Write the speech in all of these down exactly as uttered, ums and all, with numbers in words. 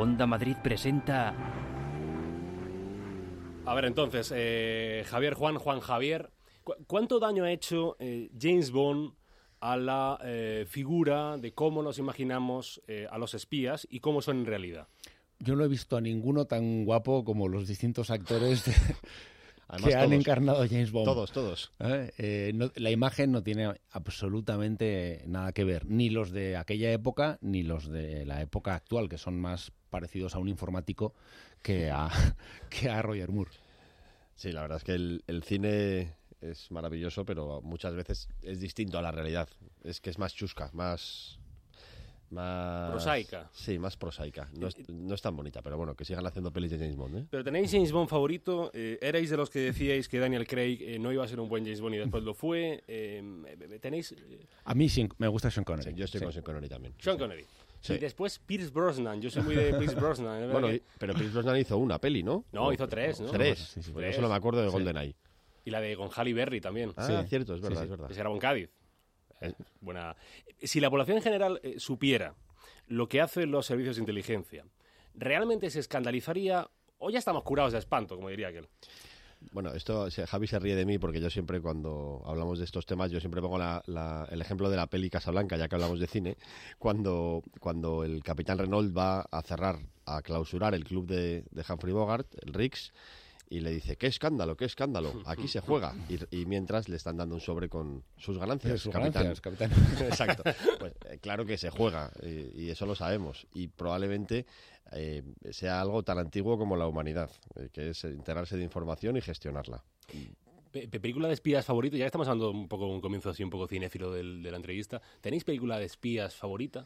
Onda Madrid presenta... A ver, entonces, eh, Javier Juan, Juan Javier, ¿cu ¿cuánto daño ha hecho eh, James Bond a la eh, figura de cómo nos imaginamos eh, a los espías y cómo son en realidad? Yo no he visto a ninguno tan guapo como los distintos actores de, Además, que han todos, encarnado a James Bond. Todos, todos. ¿Eh? Eh, no, la imagen no tiene absolutamente nada que ver, ni los de aquella época ni los de la época actual, que son más parecidos a un informático que a, que a Roger Moore. Sí, la verdad es que el, el cine es maravilloso, pero muchas veces es distinto a la realidad. Es que es más chusca, más... más prosaica. Sí, más prosaica. No es, no es tan bonita, pero bueno, que sigan haciendo pelis de James Bond, ¿eh? Pero tenéis James Bond favorito. Eh, ¿Erais de los que decíais que Daniel Craig eh, no iba a ser un buen James Bond y después lo fue? Eh, ¿Tenéis...? Eh... A mí sí, me gusta Sean Connery. Sí, yo estoy sí. con Sean Connery también. Sean Connery. Sí. Y después Pierce Brosnan. Yo soy muy de Pierce Brosnan. Bueno, que... pero Pierce Brosnan hizo una peli, ¿no? No, hizo tres, ¿no? Tres. Sí, sí, Pues tres. yo solo me acuerdo de Sí. GoldenEye. Y la de con Halle Berry también. Ah, Sí. cierto, es verdad, Sí, sí. es verdad. Que se grabó en Cádiz. Eh, buena. Si la población en general eh, supiera lo que hacen los servicios de inteligencia, ¿realmente se escandalizaría o ya estamos curados de espanto, como diría aquel? Bueno, esto Javi se ríe de mí porque yo siempre cuando hablamos de estos temas, yo siempre pongo la, la, el ejemplo de la peli Casablanca, ya que hablamos de cine, cuando, cuando el capitán Renault va a cerrar, a clausurar el club de, de Humphrey Bogart, el Riggs, y le dice, qué escándalo, qué escándalo, aquí se juega. Y, y mientras le están dando un sobre con sus ganancias, Sus capitán. ganancias, capitán. Exacto. Pues eh, claro que se juega, eh, y eso lo sabemos. Y probablemente eh, sea algo tan antiguo como la humanidad, eh, que es enterarse de información y gestionarla. Pe ¿Película de espías favorito? Ya que estamos hablando un poco un comienzo así un poco cinéfilo del, de la entrevista. ¿Tenéis película de espías favorita?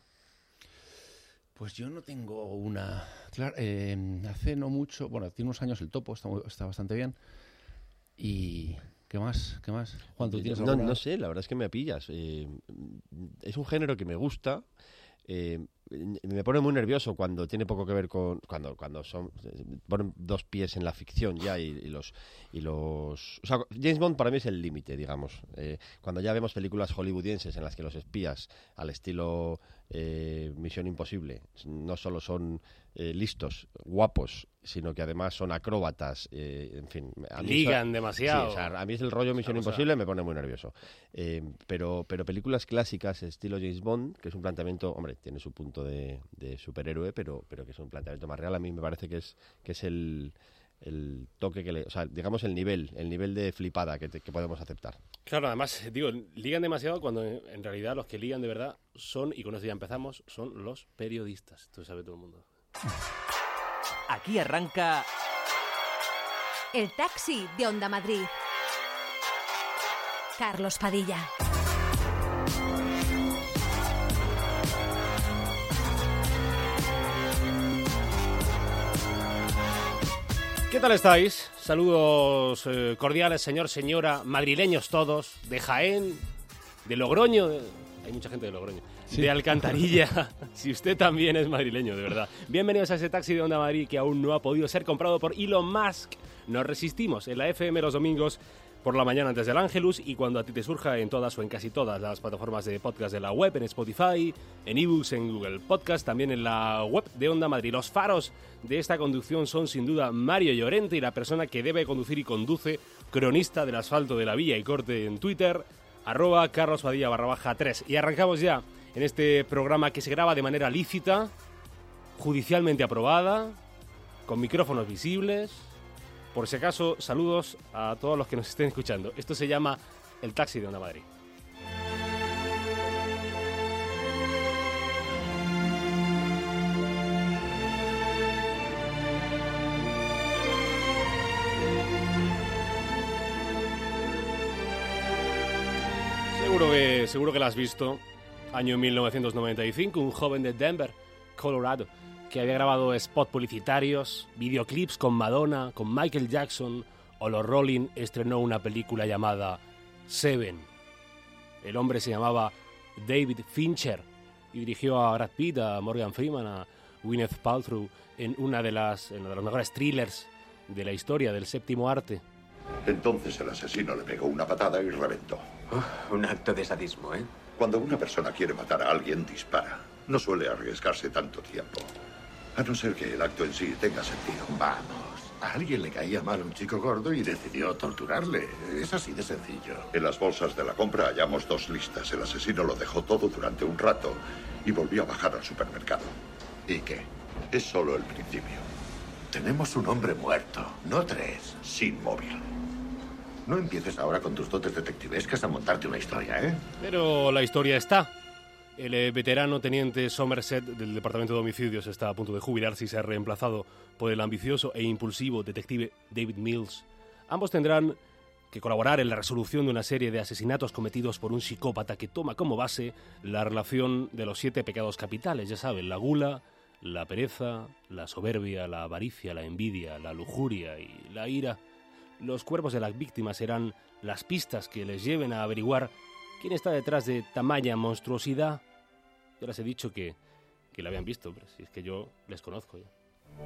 Pues yo no tengo una... Claro, eh, hace no mucho... Bueno, tiene unos años El Topo, está, muy- está bastante bien. Y... ¿Qué más? ¿Qué más? Juan, ¿tú tienes no, alguna? no sé, la verdad es que me pillas. Eh, es un género que me gusta. Eh, me pone muy nervioso cuando tiene poco que ver con cuando cuando son ponen dos pies en la ficción ya y, y los y los o sea, James Bond para mí es el límite, digamos. Eh, cuando ya vemos películas hollywoodienses en las que los espías al estilo eh, Misión Imposible no solo son eh, listos, guapos, sino que además son acróbatas, eh, en fin, a mí Ligan eso- demasiado. Sí, o sea, a mí es el rollo Misión Vamos a- Imposible, me pone muy nervioso. Eh, pero, pero películas clásicas estilo James Bond, que es un planteamiento, hombre, tiene su punto de, de superhéroe, pero, pero que es un planteamiento más real, a mí me parece que es, que es el, el toque que le, o sea, digamos el nivel, el nivel de flipada que, te- que podemos aceptar. Claro, además, digo, ligan demasiado cuando en en realidad los que ligan de verdad son, y con esto ya empezamos, son los periodistas. Esto sabe todo el mundo. Aquí arranca... El taxi de Onda Madrid. Carlos Padilla. ¿Qué tal estáis? Saludos eh, cordiales, señor, señora, madrileños todos, de Jaén, de Logroño, de- hay mucha gente de Logroño, Sí. de Alcantarilla, si usted también es madrileño, de verdad. Bienvenidos a ese taxi de Onda Madrid que aún no ha podido ser comprado por Elon Musk. Nos resistimos en la F M los domingos por la mañana antes del Ángelus y cuando a ti te surja en todas o en casi todas las plataformas de podcast de la web, en Spotify, en ebooks, en Google Podcast, también en la web de Onda Madrid. Los faros de esta conducción son sin duda Mario Llorente y la persona que debe conducir y conduce, cronista del asfalto de la vía y corte en Twitter, arroba Carlos Padilla barra baja tres. Y arrancamos ya en este programa que se graba de manera lícita, judicialmente aprobada, con micrófonos visibles. Por si acaso, saludos a todos los que nos estén escuchando. Esto se llama El Taxi de Onda Madrid. Seguro que, seguro que la has visto. Año mil novecientos noventa y cinco, un joven de Denver, Colorado, que había grabado spots publicitarios, videoclips con Madonna, con Michael Jackson, o los Rolling estrenó una película llamada Seven. El hombre se llamaba David Fincher y dirigió a Brad Pitt, a Morgan Freeman, a Gwyneth Paltrow en una de las, en uno de los mejores thrillers de la historia del séptimo arte. Entonces el asesino le pegó una patada y reventó. Oh, un acto de sadismo, Cuando una persona quiere matar a alguien, dispara. No suele arriesgarse tanto tiempo. A no ser que el acto en sí tenga sentido. Vamos, a alguien le caía mal un chico gordo y decidió torturarle. Es así de sencillo. En las bolsas de la compra hallamos dos listas. El asesino lo dejó todo durante un rato y volvió a bajar al supermercado. ¿Y qué? Es solo el principio. Tenemos un hombre muerto, no tres. Sin móvil. No empieces ahora con tus dotes detectivescas a montarte una historia, ¿eh? Pero la historia está. El eh, veterano teniente Somerset del Departamento de Homicidios está a punto de jubilarse y ser reemplazado por el ambicioso e impulsivo detective David Mills. Ambos tendrán que colaborar en la resolución de una serie de asesinatos cometidos por un psicópata que toma como base la relación de los siete pecados capitales, ya saben, la gula, la pereza, la soberbia, la avaricia, la envidia, la lujuria y la ira. Los cuerpos de las víctimas serán las pistas que les lleven a averiguar quién está detrás de tamaña monstruosidad. Yo les he dicho que, que la habían visto, pero si es que yo les conozco ya.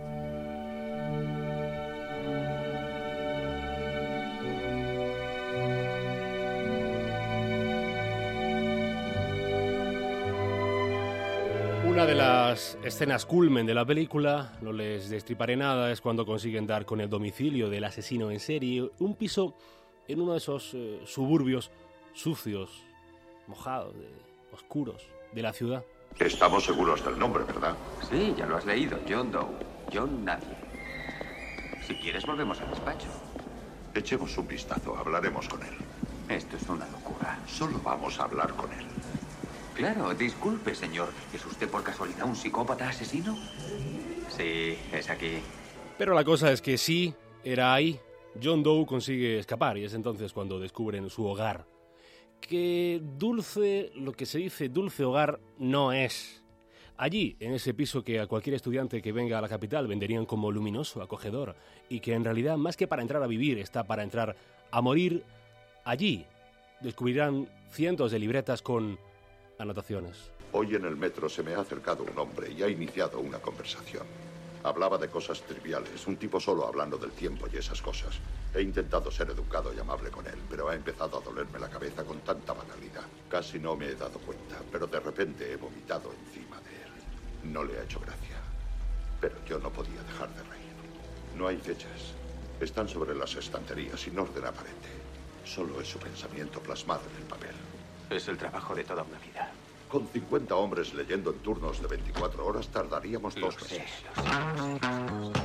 Una de las escenas culmen de la película, no les destriparé nada, es cuando consiguen dar con el domicilio del asesino en serie, un piso en uno de esos eh, suburbios sucios, mojados, de, oscuros, de la ciudad. Estamos seguros del nombre, ¿verdad? Sí, ya lo has leído. John Doe. John Nadie. Si quieres, volvemos al despacho. Echemos un vistazo, hablaremos con él. Esto es una locura. Solo vamos a hablar con él. Claro, disculpe, señor. ¿Es usted por casualidad un psicópata asesino? Sí, es aquí. Pero la cosa es que sí, era ahí. John Doe consigue escapar y es entonces cuando descubren su hogar. Que dulce, lo que se dice dulce hogar, no es. Allí, en ese piso que a cualquier estudiante que venga a la capital venderían como luminoso, acogedor, y que en realidad, más que para entrar a vivir, está para entrar a morir, allí descubrirán cientos de libretas con anotaciones. Hoy en el metro se me ha acercado un hombre y ha iniciado una conversación. Hablaba de cosas triviales, un tipo solo hablando del tiempo y esas cosas. He intentado ser educado y amable con él, pero ha empezado a dolerme la cabeza con tanta banalidad. Casi no me he dado cuenta, pero de repente he vomitado encima de él. No le ha hecho gracia, pero yo no podía dejar de reír. No hay fechas. Están sobre las estanterías sin orden aparente. Solo es su pensamiento plasmado en el papel. Es el trabajo de toda una vida. Con cincuenta hombres leyendo en turnos de veinticuatro horas tardaríamos Lo dos sé, meses. lo sé.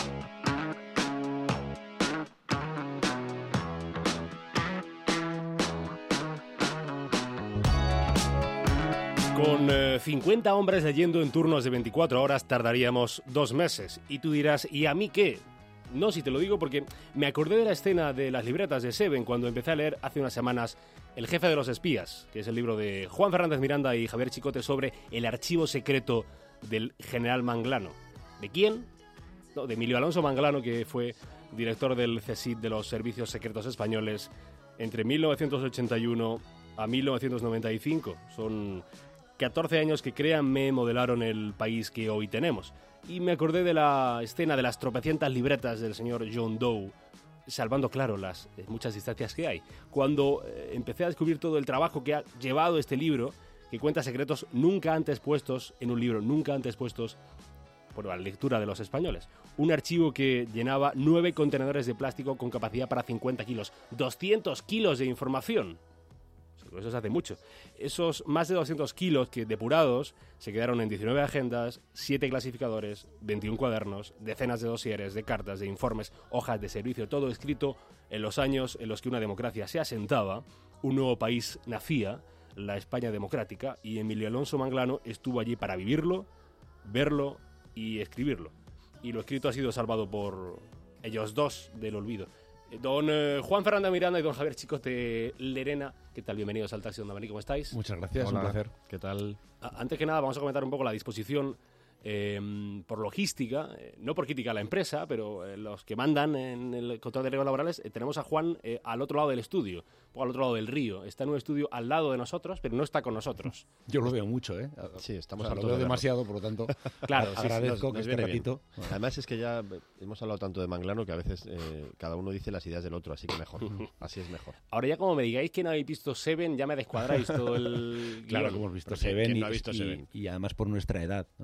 Con eh, cincuenta hombres leyendo en turnos de veinticuatro horas tardaríamos dos meses. Y tú dirás, ¿y a mí qué? No, si te lo digo porque me acordé de la escena de las libretas de Seven cuando empecé a leer hace unas semanas El jefe de los espías, que es el libro de Juan Fernández Miranda y Javier Chicote sobre el archivo secreto del general Manglano. ¿De quién? No, de Emilio Alonso Manglano, que fue director del C S I D de los Servicios Secretos Españoles entre mil novecientos ochenta y uno a mil novecientos noventa y cinco. Son catorce años que, créanme, modelaron el país que hoy tenemos. Y me acordé de la escena de las tropecientas libretas del señor John Doe, salvando, claro, las eh, muchas distancias que hay. Cuando eh, empecé a descubrir todo el trabajo que ha llevado este libro, que cuenta secretos nunca antes puestos en un libro, nunca antes puestos por la lectura de los españoles. Un archivo que llenaba nueve contenedores de plástico con capacidad para cincuenta kilos. doscientos kilos de información. Eso se hace mucho. Esos más de doscientos kilos que, depurados, se quedaron en diecinueve agendas, siete clasificadores, veintiún cuadernos, decenas de dosieres, de cartas, de informes, hojas de servicio, todo escrito en los años en los que una democracia se asentaba, un nuevo país nacía, la España democrática, y Emilio Alonso Manglano estuvo allí para vivirlo, verlo y escribirlo. Y lo escrito ha sido salvado por ellos dos del olvido. Don eh, Juan Fernández Miranda y don Javier Chicote Lerena, ¿qué tal? Bienvenidos al Taxi de Onda Madrid, ¿cómo estáis? Muchas gracias, Hola. un placer. ¿Qué tal? A- Antes que nada, vamos a comentar un poco la disposición eh, por logística, eh, no por crítica a la empresa, pero eh, los que mandan en el control de riesgos laborales. Eh, tenemos a Juan eh, al otro lado del estudio, un poco al otro lado del río. Está en un estudio al lado de nosotros, pero no está con nosotros. Yo lo veo mucho, ¿eh? Sí, estamos O sea, a lo punto veo de verlo. demasiado, por lo tanto, Claro, sí, sí, agradezco nos- que nos este viene bien. ratito... Además es que ya eh, hemos hablado tanto de Manglano que a veces eh, cada uno dice las ideas del otro, así que mejor. Así es mejor. Ahora ya como me digáis que no habéis visto Seven, ya me descuadráis todo el Claro guión. que hemos visto Pero ¿quién- Seven quién y, no ha visto y- Seven? y además por nuestra edad, ¿no? Se, se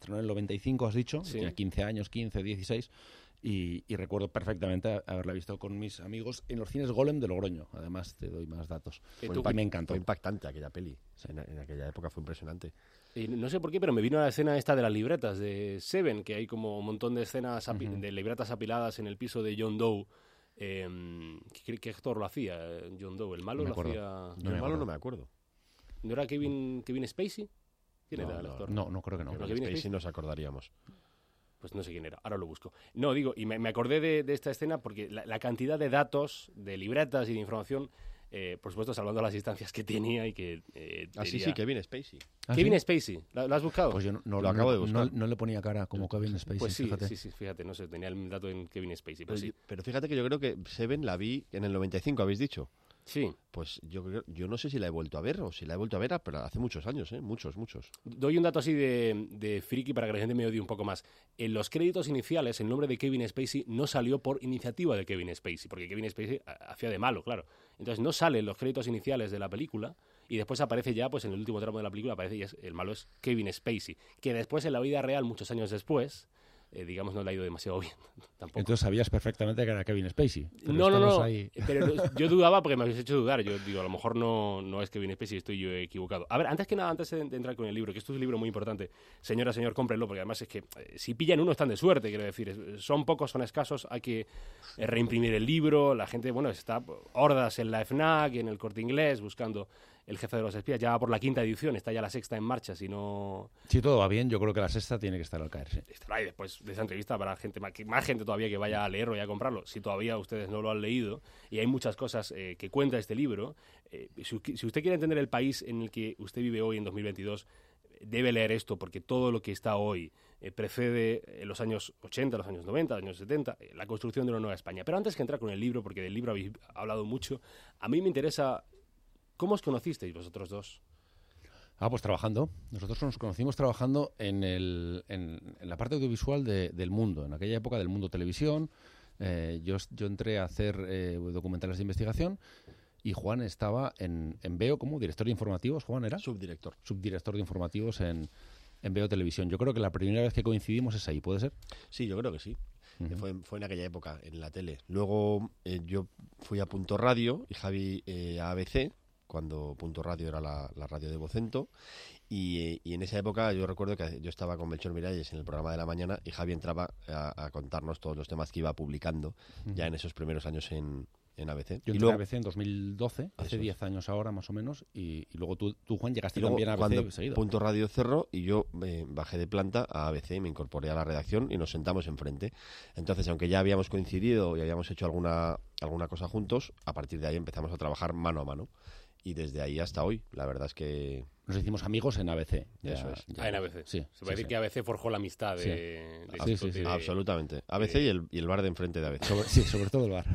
estrenó en el noventa y cinco, has dicho, Sí. tenía quince años, quince, dieciséis, y, y recuerdo perfectamente haberla visto con mis amigos en los cines Golem de Logroño. Además, te doy más datos. Eh, Fue, tú- Y me encantó. fue impactante aquella peli. En, en aquella época fue impresionante. Y no sé por qué, pero me vino a la escena esta de las libretas de Seven, que hay como un montón de escenas api- Ujú. de libretas apiladas en el piso de John Doe. Eh, ¿qué, qué actor lo hacía? John Doe. ¿El malo No me lo acuerdo. hacía? No Yo me el malo acuerdo. no me acuerdo. ¿No era Kevin, Kevin Spacey? ¿Quién No, era el no, actor? No, no creo que no. Pero Con Kevin Spacey Spacey. nos acordaríamos. Pues no sé quién era, ahora lo busco. No, digo, y me, me acordé de, de esta escena porque la, la cantidad de datos, de libretas y de información, eh, por supuesto, salvando las distancias que tenía y que... Eh, Ah, sí, diría- sí, Kevin Spacey. ¿Ah, Kevin sí? Spacey, ¿lo, lo has buscado? Pues yo no, no- Lo acabo de no- buscar. no- no le ponía cara como Kevin Spacey, Pues sí, fíjate. sí, sí, fíjate, no sé, tenía el dato en Kevin Spacey, Pero, pues sí. pero fíjate que yo creo que Seven la vi en el noventa y cinco, habéis dicho. Sí, Pues yo creo, yo no sé si la he vuelto a ver o si la he vuelto a ver, pero hace muchos años, ¿eh? Muchos, muchos. doy un dato así de, de friki para que la gente me odie un poco más. En los créditos iniciales, el nombre de Kevin Spacey no salió por iniciativa de Kevin Spacey, porque Kevin Spacey ha- hacía de malo, claro. Entonces no sale en los créditos iniciales de la película y después aparece ya, pues en el último tramo de la película, aparece y es, el malo es Kevin Spacey, que después en la vida real, muchos años después, eh, digamos, no le ha ido demasiado bien tampoco. Entonces sabías perfectamente que era Kevin Spacey. pero No, no, estamos no, ahí- pero yo dudaba porque me habéis hecho dudar. Yo digo, a lo mejor no, no es Kevin Spacey, estoy yo equivocado. A ver, antes que nada, antes de, de entrar con el libro, que esto es un libro muy importante, señora, señor, cómprenlo, porque además es que eh, si pillan uno están de suerte, quiero decir. Es- Son pocos, son escasos, hay que eh, reimprimir el libro, la gente, bueno, está hordas en la FNAC, en el Corte Inglés, buscando El jefe de los espías, ya va por la quinta edición, está ya la sexta en marcha, si no... Si todo va bien, yo creo que la sexta tiene que estar al caer, sí. Estará ahí después de esa entrevista para gente más, que- más gente todavía que vaya a leerlo y a comprarlo, si todavía ustedes no lo han leído, y hay muchas cosas eh, que cuenta este libro. Eh, si, si usted quiere entender el país en el que usted vive hoy en dos mil veintidós, debe leer esto, porque todo lo que está hoy eh, precede eh, los años ochenta, los años noventa, los años setenta, eh, la construcción de una nueva España. Pero antes que entrar con el libro, porque del libro habéis hablado mucho, a mí me interesa, ¿cómo os conocisteis vosotros dos? Ah, pues trabajando. Nosotros nos conocimos trabajando en, el, en, en la parte audiovisual de- del mundo, en aquella época del mundo televisión. Eh, yo, yo entré a hacer eh, documentales de investigación y Juan estaba en, en Veo como director de informativos. Juan era Subdirector. subdirector de informativos en, en Veo Televisión. Yo creo que la primera vez que coincidimos es ahí, ¿puede ser? Sí, yo creo que sí. Ujú. Fue, fue en aquella época, en la tele. Luego eh, yo fui a Punto Radio y Javi eh, a A B C, cuando Punto Radio era la, la radio de Vocento. Y, eh, y en esa época yo recuerdo que yo estaba con Melchor Miralles en el programa de la mañana y Javi entraba a, a contarnos todos los temas que iba publicando ya en esos primeros años en, en A B C. Yo y entré luego, a A B C en dos mil doce, hace Eso es. diez años ahora más o menos, y, y luego tú, tú, Juan, llegaste y luego también a A B C cuando seguido. Punto Radio cerró y yo eh, bajé de planta a A B C y me incorporé a la redacción y nos sentamos enfrente. Entonces, aunque ya habíamos coincidido y habíamos hecho alguna, alguna cosa juntos, a partir de ahí empezamos a trabajar mano a mano. Y desde ahí hasta hoy, la verdad es que... Nos hicimos amigos en A B C. Ya- Eso es. ya- Ah, en A B C. Sí, Se sí, puede decir sí. que A B C forjó la amistad de... Sí. de Ah, sí, Chicote sí, sí. de- Absolutamente. A B C y el, y el bar de enfrente de A B C. Sobre- sí, sobre todo el bar.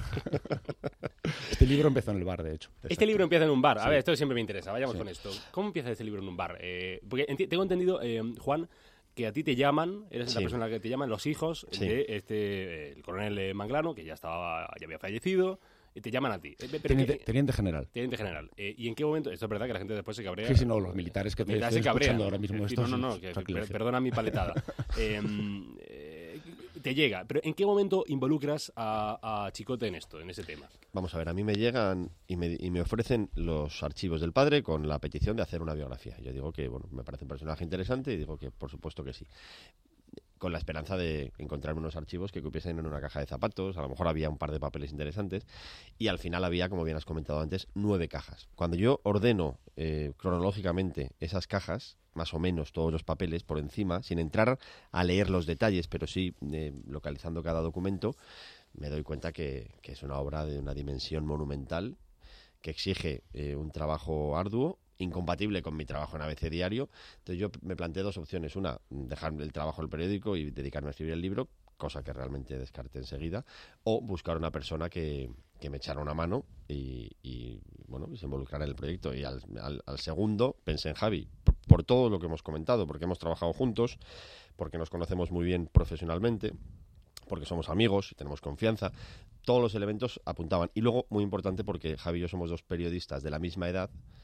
Este libro empezó en el bar, de hecho. Este libro empieza en un bar. A Sí. ver, esto siempre me interesa. Vayamos Sí. con esto. ¿Cómo empieza este libro en un bar? Eh, porque enti- tengo entendido, eh, Juan, que a ti te llaman, eres la Sí. persona que te llaman, los hijos Sí. de este, eh, el coronel eh, Manglano, que ya estaba, ya había fallecido, y te llaman a ti. Eh, pero Teniente, que- teniente general. Teniente general. Eh, ¿Y en qué momento? Esto es verdad que la gente después se cabrea. Sí, sí, no, los militares que te Militares estén se cabrean. escuchando ahora mismo Es decir, esto, no, no, sí, no, que- tranquilo, per- sí. perdona mi paletada. Eh, eh, te llega. Pero ¿en qué momento involucras a, a Chicote en esto, en ese tema? Vamos a ver, a mí me llegan y me, y me ofrecen los archivos del padre con la petición de hacer una biografía. Yo digo que, bueno, me parece un personaje interesante y digo que, por supuesto que sí. Con la esperanza de encontrarme unos archivos que cupiesen en una caja de zapatos, a lo mejor había un par de papeles interesantes, y al final había, como bien has comentado antes, nueve cajas. Cuando yo ordeno eh, cronológicamente esas cajas, más o menos todos los papeles por encima, sin entrar a leer los detalles, pero sí eh, localizando cada documento, me doy cuenta que, que es una obra de una dimensión monumental, que exige eh, un trabajo arduo, incompatible con mi trabajo en A B C Diario. Entonces yo me planteé dos opciones. Una, dejar el trabajo del periódico y dedicarme a escribir el libro, cosa que realmente descarté enseguida, o buscar una persona que, que me echara una mano y, y, bueno, y se involucrara en el proyecto. Y al, al, al segundo pensé en Javi, por, por todo lo que hemos comentado, porque hemos trabajado juntos, porque nos conocemos muy bien profesionalmente, porque somos amigos y tenemos confianza. Todos los elementos apuntaban. Y luego, muy importante, porque Javi y yo somos dos periodistas de la misma edad,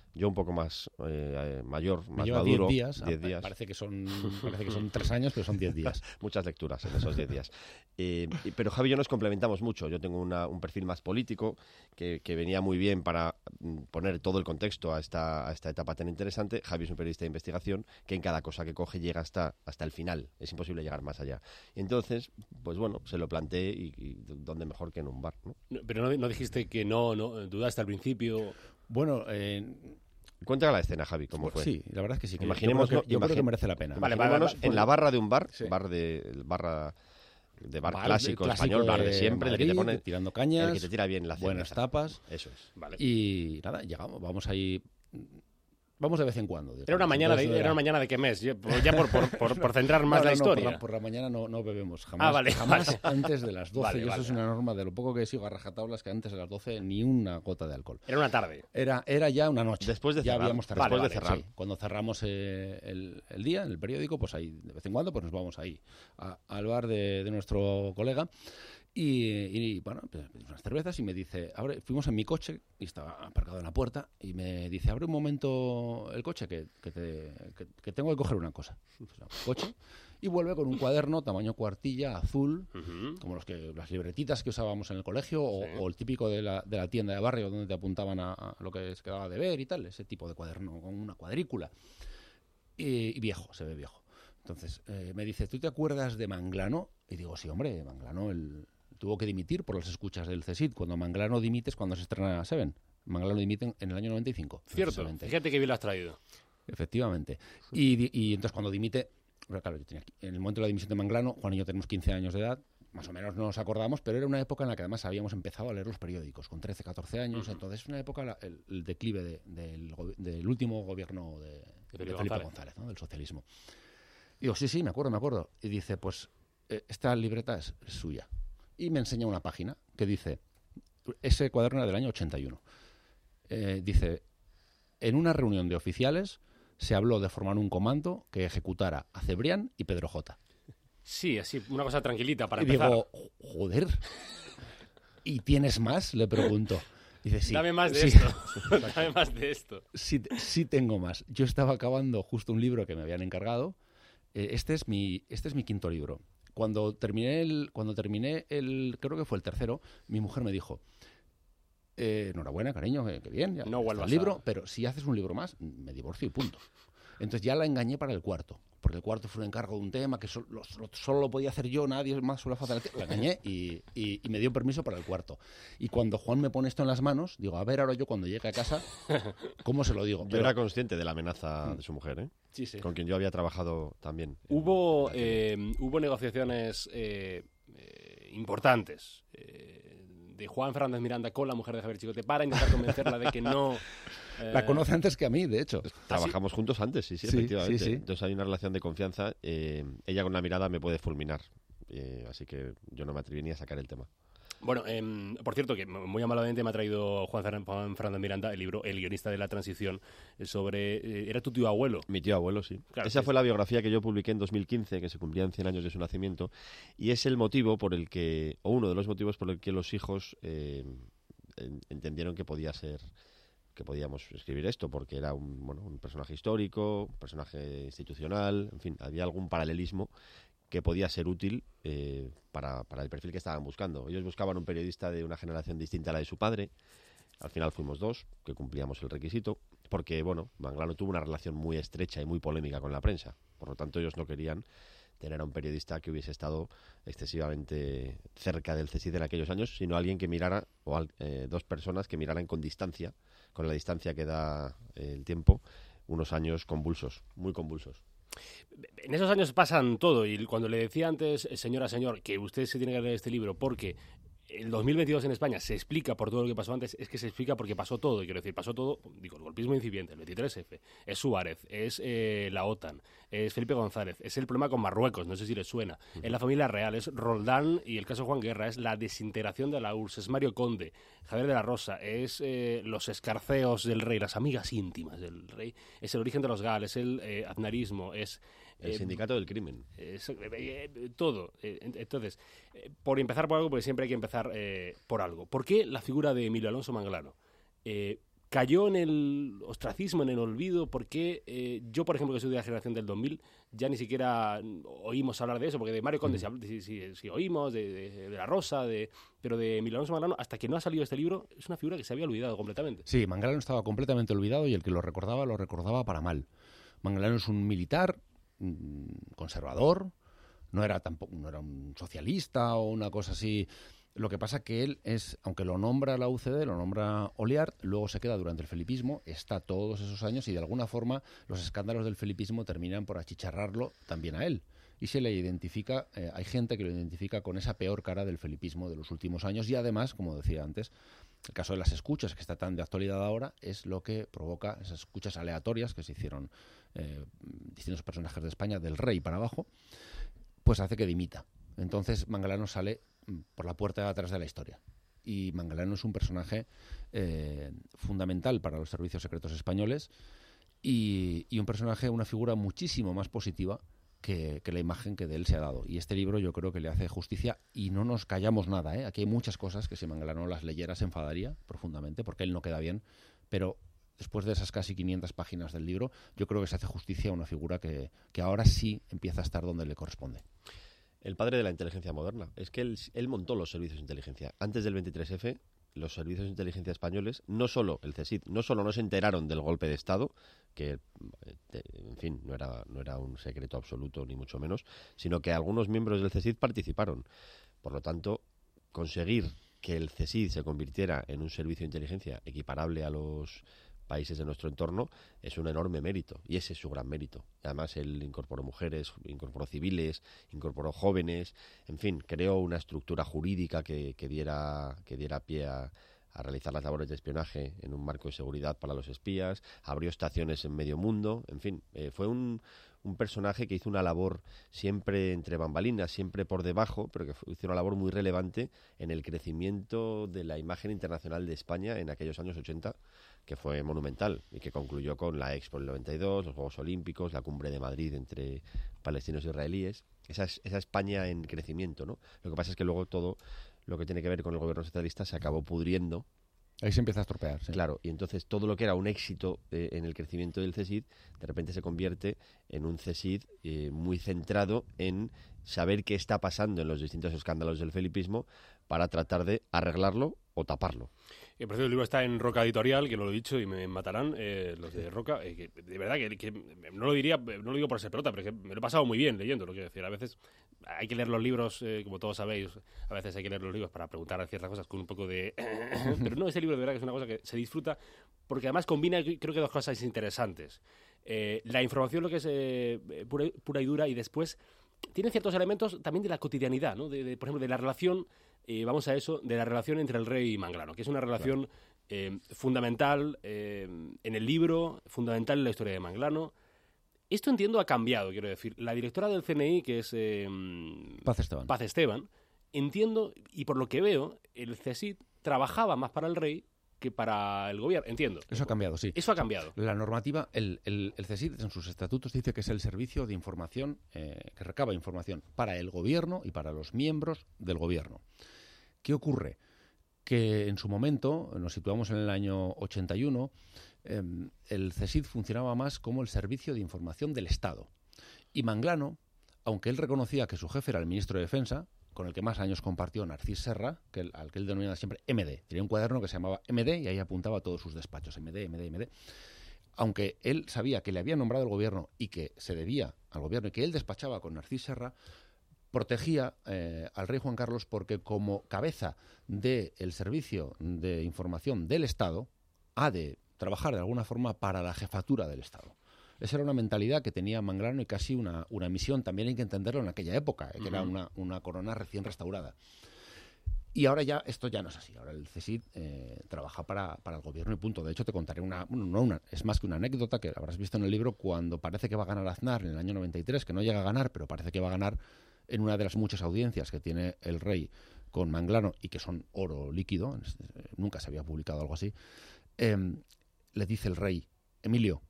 Yo un poco más eh, mayor, Me más lleva maduro. diez días. diez días. Parece que son parece que son tres años, pero son diez días. Muchas lecturas en esos diez días. Eh, y- pero Javi y yo nos complementamos mucho. Yo tengo una- un perfil más político que, que venía muy bien para mm, poner todo el contexto a esta, a esta etapa tan interesante. Javi es un periodista de investigación que en cada cosa que coge llega hasta, hasta el final. Es imposible llegar más allá. Y entonces, pues bueno, se lo planteé y, y dónde mejor que en un bar, ¿no? No, pero no, no dijiste que no, no, dudaste al principio. Bueno, eh, Cuéntame la escena, Javi, cómo fue. sí, la verdad es que sí. Que Imaginemos- yo creo que, yo creo que imagin- merece la pena. Vale, Imaginémonos vale, vale. en la barra de un bar, Sí. bar de barra de bar, Bar clásico, clásico español, bar de de siempre, el que te Madrid, pone tirando cañas, el que te tira bien la cerveza. buenas tapas. Eso es. Vale. Y nada, llegamos, vamos ahí. Vamos de vez en cuando. Era una mañana de, Entonces, era una mañana de qué mes, ya por, ya por, por, por, por centrar más No, la no, no, por historia. la, por la mañana no, no bebemos. Jamás, Ah, vale, jamás vale. antes de las doce. Vale, y eso vale. es una norma de lo poco que sigo a rajatabla, es que antes de las doce ni una gota de alcohol. Era una tarde. Era, era ya una noche. Después de ya cerrar, habíamos después cerrado. de cerrar. Sí. Cuando cerramos eh, el, el día en el periódico, pues ahí de vez en cuando pues nos vamos ahí a- al bar de, de nuestro colega. Y, y, bueno, pues, pedimos unas cervezas y me dice, abre, fuimos en mi coche y estaba aparcado en la puerta y me dice, abre un momento el coche que, que, te- que- que tengo que coger una cosa. Pues, abre el coche y vuelve con un cuaderno tamaño cuartilla, azul, Ujú. como los que las libretitas que usábamos en el colegio o, Sí. o el típico de la, de la tienda de barrio donde te apuntaban a, a lo que se quedaba de ver y tal, ese tipo de cuaderno con una cuadrícula. Y, y viejo, se ve viejo. Entonces eh, me dice, ¿tú te acuerdas de Manglano? Y digo, sí, hombre, Manglano el, tuvo que dimitir por las escuchas del C S I D. Cuando Manglano dimite es cuando se estrena Seven. Manglano dimite en, en el año noventa y cinco. Cierto. precisamente. Fíjate que bien lo has traído. Efectivamente. Y, di- y entonces cuando dimite, bueno, claro, yo tenía, en el momento de la dimisión de Manglano, Juan y yo tenemos quince años de edad, más o menos no nos acordamos, pero era una época en la que además habíamos empezado a leer los periódicos, con trece, catorce años, Ujú. entonces es una época, la- el, el declive de- del, go- del último gobierno de, de Felipe Felipe González. González, ¿no? Del socialismo. Y digo, sí, sí, me acuerdo, me acuerdo. Y dice, pues, eh, esta libreta es, es suya. Y me enseña una página que dice, ese cuaderno era del año ochenta y uno. Eh, dice, en una reunión de oficiales se habló de formar un comando que ejecutara a Cebrián y Pedro J. Sí, así, una cosa tranquilita para y empezar. digo, joder, ¿y tienes más? Le pregunto. Dice, sí. Dame más de sí, esto. Dame más de esto. sí, sí tengo más. Yo estaba acabando justo un libro que me habían encargado. Eh, este es mi, este es mi quinto libro. Cuando terminé el, cuando terminé el, creo que fue el tercero, mi mujer me dijo, eh, enhorabuena, cariño, que, que bien, ya No está vuelvas el libro, a- pero si haces un libro más, me divorcio y punto. Entonces ya la engañé para el cuarto, porque el cuarto fue un encargo de un tema que solo, lo- solo lo podía hacer yo, nadie más suele hacer. La engañé y, y- y me dio permiso para el cuarto. Y cuando Juan me pone esto en las manos, digo, a ver, ahora yo cuando llegue a casa, ¿cómo se lo digo? Yo Pero- era consciente de la amenaza de su mujer, ¿eh? sí, sí. Con quien yo había trabajado también. Hubo, eh, hubo negociaciones eh, eh, importantes eh, de Juan Fernández Miranda con la mujer de Javier Chicote para intentar convencerla de que no... eh, La conoce antes que a mí, de hecho. Trabajamos juntos antes, sí, sí, Sí, efectivamente. sí, sí. Entonces hay una relación de confianza. eh, ella con una mirada me puede fulminar. eh, así que yo no me atreví ni a sacar el tema. Bueno, em, por cierto, que muy amalamente me ha traído Juan, Fer- Juan Fernández Miranda el libro El guionista de la transición eh, sobre... eh, era tu tío abuelo. Mi tío abuelo, sí. Claro, Esa sí. fue la biografía que yo publiqué en dos mil quince, que se cumplían cien años de su nacimiento, y es el motivo por el que, o uno de los motivos por el que los hijos eh, en- entendieron que podía ser, que podíamos escribir esto, porque era un, bueno, un personaje histórico, un personaje institucional, en fin, había algún paralelismo que podía ser útil eh, para, para el perfil que estaban buscando. Ellos buscaban un periodista de una generación distinta a la de su padre. Al final fuimos dos, que cumplíamos el requisito, porque, bueno, Manglano tuvo una relación muy estrecha y muy polémica con la prensa. Por lo tanto, ellos no querían tener a un periodista que hubiese estado excesivamente cerca del C S I D en aquellos años, sino alguien que mirara, o al- eh, dos personas que miraran con distancia, con la distancia que da eh, el tiempo, unos años convulsos, muy convulsos. En esos años pasan todo y cuando le decía antes, eh, señora, señor, que usted se tiene que leer este libro porque el dos mil veintidós en España se explica por todo lo que pasó antes, es que se explica porque pasó todo. Y quiero decir, pasó todo, digo, el golpismo incipiente, el veintitrés efe, es Suárez, es eh, la OTAN, es Felipe González, es el problema con Marruecos, no sé si les suena, es la familia real, es Roldán y el caso Juan Guerra, es la desintegración de la U R S S, es Mario Conde, Javier de la Rosa, es eh, los escarceos del rey, las amigas íntimas del rey, es el origen de los GAL, es el eh, aznarismo, es... El eh, sindicato del crimen. es, eh, eh, todo. Eh, en- entonces, eh, por empezar por algo, porque siempre hay que empezar eh, por algo. ¿Por qué la figura de Emilio Alonso Manglano? Eh, cayó en el ostracismo, en el olvido, porque eh, yo, por ejemplo, que soy de la generación del dos mil, ya ni siquiera oímos hablar de eso, porque de Mario Conde mm. sí, sí, sí oímos, de, de, de La Rosa, de, pero de Miguel Alonso Manglano, hasta que no ha salido este libro, es una figura que se había olvidado completamente. Sí, Manglano estaba completamente olvidado y el que lo recordaba, lo recordaba para mal. Manglano es un militar mmm, conservador, no era tampoco no era un socialista o una cosa así. Lo que pasa que él es, aunque lo nombra la U C D, lo nombra Oliart, luego se queda durante el felipismo, está todos esos años y de alguna forma los escándalos del felipismo terminan por achicharrarlo también a él. Y se le identifica, eh, hay gente que lo identifica con esa peor cara del felipismo de los últimos años y además, como decía antes, el caso de las escuchas, que está tan de actualidad ahora, es lo que provoca esas escuchas aleatorias que se hicieron eh, distintos personajes de España, del rey para abajo, pues hace que dimita. Entonces Manglano sale por la puerta de atrás de la historia. Y Manglano es un personaje eh, fundamental para los servicios secretos españoles y, y un personaje, una figura muchísimo más positiva que, que la imagen que de él se ha dado. Y este libro yo creo que le hace justicia y no nos callamos nada, ¿eh? Aquí hay muchas cosas que si Manglano las leyera se enfadaría profundamente porque él no queda bien, pero después de esas casi quinientas páginas del libro yo creo que se hace justicia a una figura que, que ahora sí empieza a estar donde le corresponde. El padre de la inteligencia moderna. Es que él, él montó los servicios de inteligencia. Antes del veintitrés efe, los servicios de inteligencia españoles, no solo el CSIC, no solo no se enteraron del golpe de Estado, que, en fin, no era, no era un secreto absoluto, ni mucho menos, sino que algunos miembros del CSIC participaron. Por lo tanto, conseguir que el CSIC se convirtiera en un servicio de inteligencia equiparable a los países de nuestro entorno es un enorme mérito y ese es su gran mérito. Además él incorporó mujeres, incorporó civiles, incorporó jóvenes, en fin, creó una estructura jurídica que, que diera que diera pie a, a realizar las labores de espionaje en un marco de seguridad para los espías, abrió estaciones en medio mundo, en fin, eh, fue un, un personaje que hizo una labor siempre entre bambalinas, siempre por debajo, pero que hizo una labor muy relevante en el crecimiento de la imagen internacional de España en aquellos años ochenta, que fue monumental y que concluyó con la Expo del noventa y dos, los Juegos Olímpicos, la Cumbre de Madrid entre palestinos e israelíes. Esa, esa España en crecimiento, ¿no? Lo que pasa es que luego todo lo que tiene que ver con el gobierno socialista se acabó pudriendo. Ahí se empieza a estropear, sí. Claro, y entonces todo lo que era un éxito eh, en el crecimiento del CSIC, de repente se convierte en un CSIC eh, muy centrado en saber qué está pasando en los distintos escándalos del felipismo para tratar de arreglarlo o taparlo. Y por cierto, el libro está en Roca Editorial, que lo he dicho y me matarán eh, los de Roca. Eh, que de verdad que, que no lo diría, no lo digo por ser pelota, pero que me lo he pasado muy bien leyendo, lo quiero decir. A veces hay que leer los libros, eh, como todos sabéis, a veces hay que leer los libros para preguntar ciertas cosas con un poco de... pero no, ese libro de verdad que es una cosa que se disfruta, porque además combina, creo que dos cosas interesantes. Eh, la información, lo que es eh, pura, pura y dura, y después tiene ciertos elementos también de la cotidianidad, ¿no? De, de, por ejemplo, de la relación, eh, vamos a eso, de la relación entre el rey y Manglano, que es una relación claro. eh, fundamental eh, en el libro, fundamental en la historia de Manglano. Esto entiendo ha cambiado, quiero decir. La directora del C N I, que es eh, Paz Esteban. Paz Esteban, entiendo, y por lo que veo, el CSIC trabajaba más para el rey que para el gobierno, entiendo. Eso ha cambiado, sí. Eso ha cambiado. La normativa, el, el, el CSIC en sus estatutos dice que es el servicio de información, eh, que recaba información para el gobierno y para los miembros del gobierno. ¿Qué ocurre? Que en su momento, nos situamos en el año ochenta y uno, eh, el CSIC funcionaba más como el servicio de información del Estado. Y Manglano, aunque él reconocía que su jefe era el ministro de Defensa, con el que más años compartió Narcís Serra, que él, al que él denominaba siempre eme de. Tenía un cuaderno que se llamaba eme de y ahí apuntaba todos sus despachos, eme de, eme de, eme de. Aunque él sabía que le había nombrado el gobierno y que se debía al gobierno y que él despachaba con Narcís Serra, protegía eh, al rey Juan Carlos porque como cabeza del servicio de información del Estado ha de trabajar de alguna forma para la jefatura del Estado. Esa era una mentalidad que tenía Manglano y casi una, una misión, también hay que entenderlo en aquella época, que uh-huh. era una, una corona recién restaurada. Y ahora ya, esto ya no es así, ahora el CSIC eh, trabaja para, para el gobierno y punto. De hecho, te contaré una, no una, es más que una anécdota que habrás visto en el libro cuando parece que va a ganar Aznar en el año noventa y tres, que no llega a ganar, pero parece que va a ganar en una de las muchas audiencias que tiene el rey con Manglano y que son oro líquido, nunca se había publicado algo así, eh, le dice el rey, Emilio,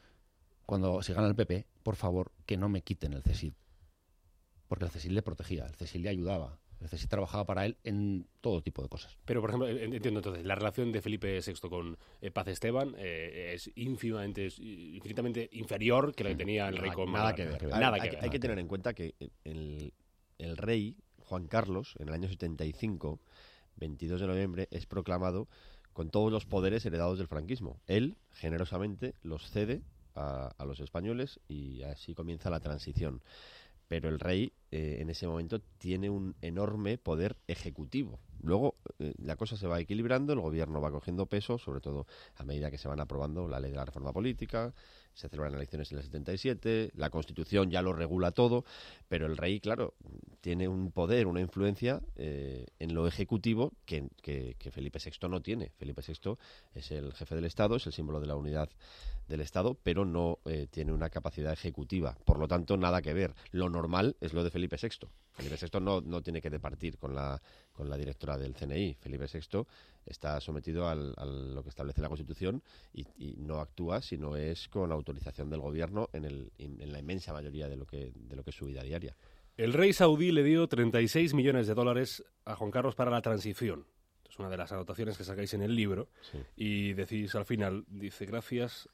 cuando se gana el P P, por favor, que no me quiten el CSIC. Porque el CSIC le protegía, el CSIC le ayudaba. Es decir, trabajaba para él en todo tipo de cosas. Pero, por ejemplo, entiendo entonces, la relación de Felipe sexto con eh, Paz Esteban eh, es ínfimamente, es infinitamente inferior que la que tenía el rey Nada, con nada Manuel. que ver. Nada hay, que hay ver. que tener en cuenta que el, el rey Juan Carlos, en el año setenta y cinco, veintidós de noviembre, es proclamado con todos los poderes heredados del franquismo. Él, generosamente, los cede a, a los españoles y así comienza la transición. Pero el rey, eh, en ese momento, tiene un enorme poder ejecutivo. Luego, eh, la cosa se va equilibrando, el gobierno va cogiendo peso, sobre todo a medida que se van aprobando la ley de la reforma política, se celebran elecciones en el setenta y siete, la Constitución ya lo regula todo, pero el rey, claro, tiene un poder, una influencia eh, en lo ejecutivo que, que, que Felipe sexto no tiene. Felipe sexto es el jefe del Estado, es el símbolo de la unidad del Estado, pero no eh, tiene una capacidad ejecutiva. Por lo tanto, nada que ver. Lo normal es lo de Felipe sexto. Felipe sexto no, no tiene que departir con la, con la directora del C N I. Felipe sexto está sometido al, a lo que establece la Constitución y, y no actúa si no es con autorización del gobierno en, el, en la inmensa mayoría de lo que, de lo que es su vida diaria. El rey saudí le dio treinta y seis millones de dólares a Juan Carlos para la transición. Es una de las anotaciones que sacáis en el libro. Sí. Y decís al final, dice, gracias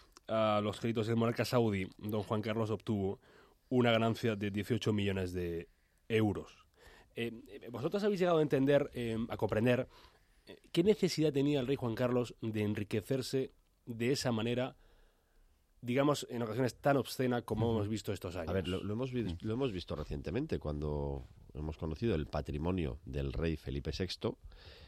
a los créditos del monarca saudí, don Juan Carlos obtuvo una ganancia de dieciocho millones de euros. Eh, ¿Vosotros habéis llegado a entender, eh, a comprender, eh, qué necesidad tenía el rey Juan Carlos de enriquecerse de esa manera, digamos, en ocasiones tan obscena como uh-huh. hemos visto estos años? A ver, lo, lo, hemos vi- lo hemos visto recientemente cuando hemos conocido el patrimonio del rey Felipe sexto,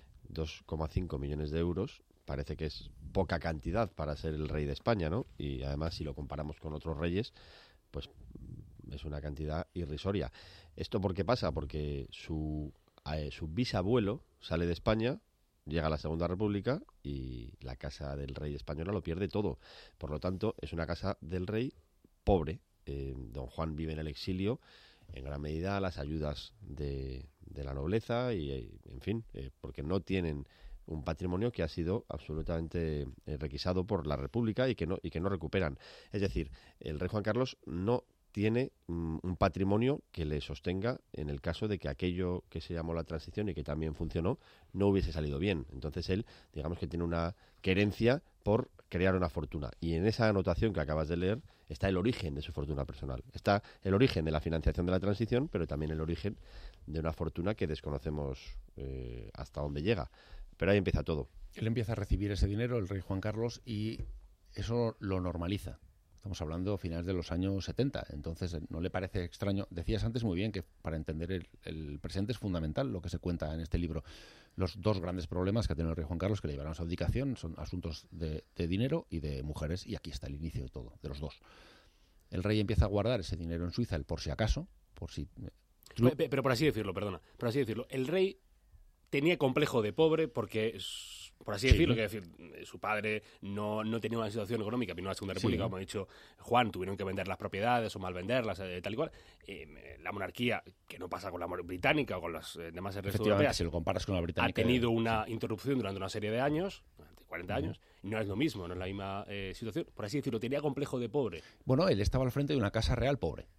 dos coma cinco millones de euros. Parece que es poca cantidad para ser el rey de España, ¿no? Y además, si lo comparamos con otros reyes, pues es una cantidad irrisoria. ¿Esto por qué pasa? Porque su, eh, su bisabuelo sale de España, llega a la Segunda República y la casa del rey española lo pierde todo. Por lo tanto, es una casa del rey pobre. Eh, don Juan vive en el exilio, en gran medida a las ayudas de, de la nobleza y, en fin, eh, porque no tienen un patrimonio que ha sido absolutamente eh, requisado por la República y que no y que no recuperan. Es decir, el rey Juan Carlos no tiene mm, un patrimonio que le sostenga en el caso de que aquello que se llamó la transición y que también funcionó no hubiese salido bien. Entonces él, digamos que tiene una querencia por crear una fortuna. Y en esa anotación que acabas de leer está el origen de su fortuna personal. Está el origen de la financiación de la transición, pero también el origen de una fortuna que desconocemos eh, hasta dónde llega. Pero ahí empieza todo. Él empieza a recibir ese dinero, el rey Juan Carlos, y eso lo normaliza. Estamos hablando a finales de los años setenta, entonces no le parece extraño. Decías antes muy bien que para entender el, el presente es fundamental lo que se cuenta en este libro. Los dos grandes problemas que ha tenido el rey Juan Carlos que le llevaron a su abdicación son asuntos de, de dinero y de mujeres, y aquí está el inicio de todo, de los dos. El rey empieza a guardar ese dinero en Suiza, el por si acaso, por si... Pero, pero por así decirlo, perdona, por así decirlo, el rey tenía complejo de pobre porque, por así decirlo, sí. que decir, su padre no, no tenía una situación económica, vino a la Segunda República, sí. como ha dicho Juan, tuvieron que vender las propiedades o mal venderlas, eh, tal y cual. Eh, la monarquía, que no pasa con la británica o con las eh, demás resto europeas, si lo comparas con la británica, ha tenido una sí. interrupción durante una serie de años, durante cuarenta uh-huh. años, y no es lo mismo, no es la misma eh, situación. Por así decirlo, tenía complejo de pobre. Bueno, él estaba al frente de una casa real pobre.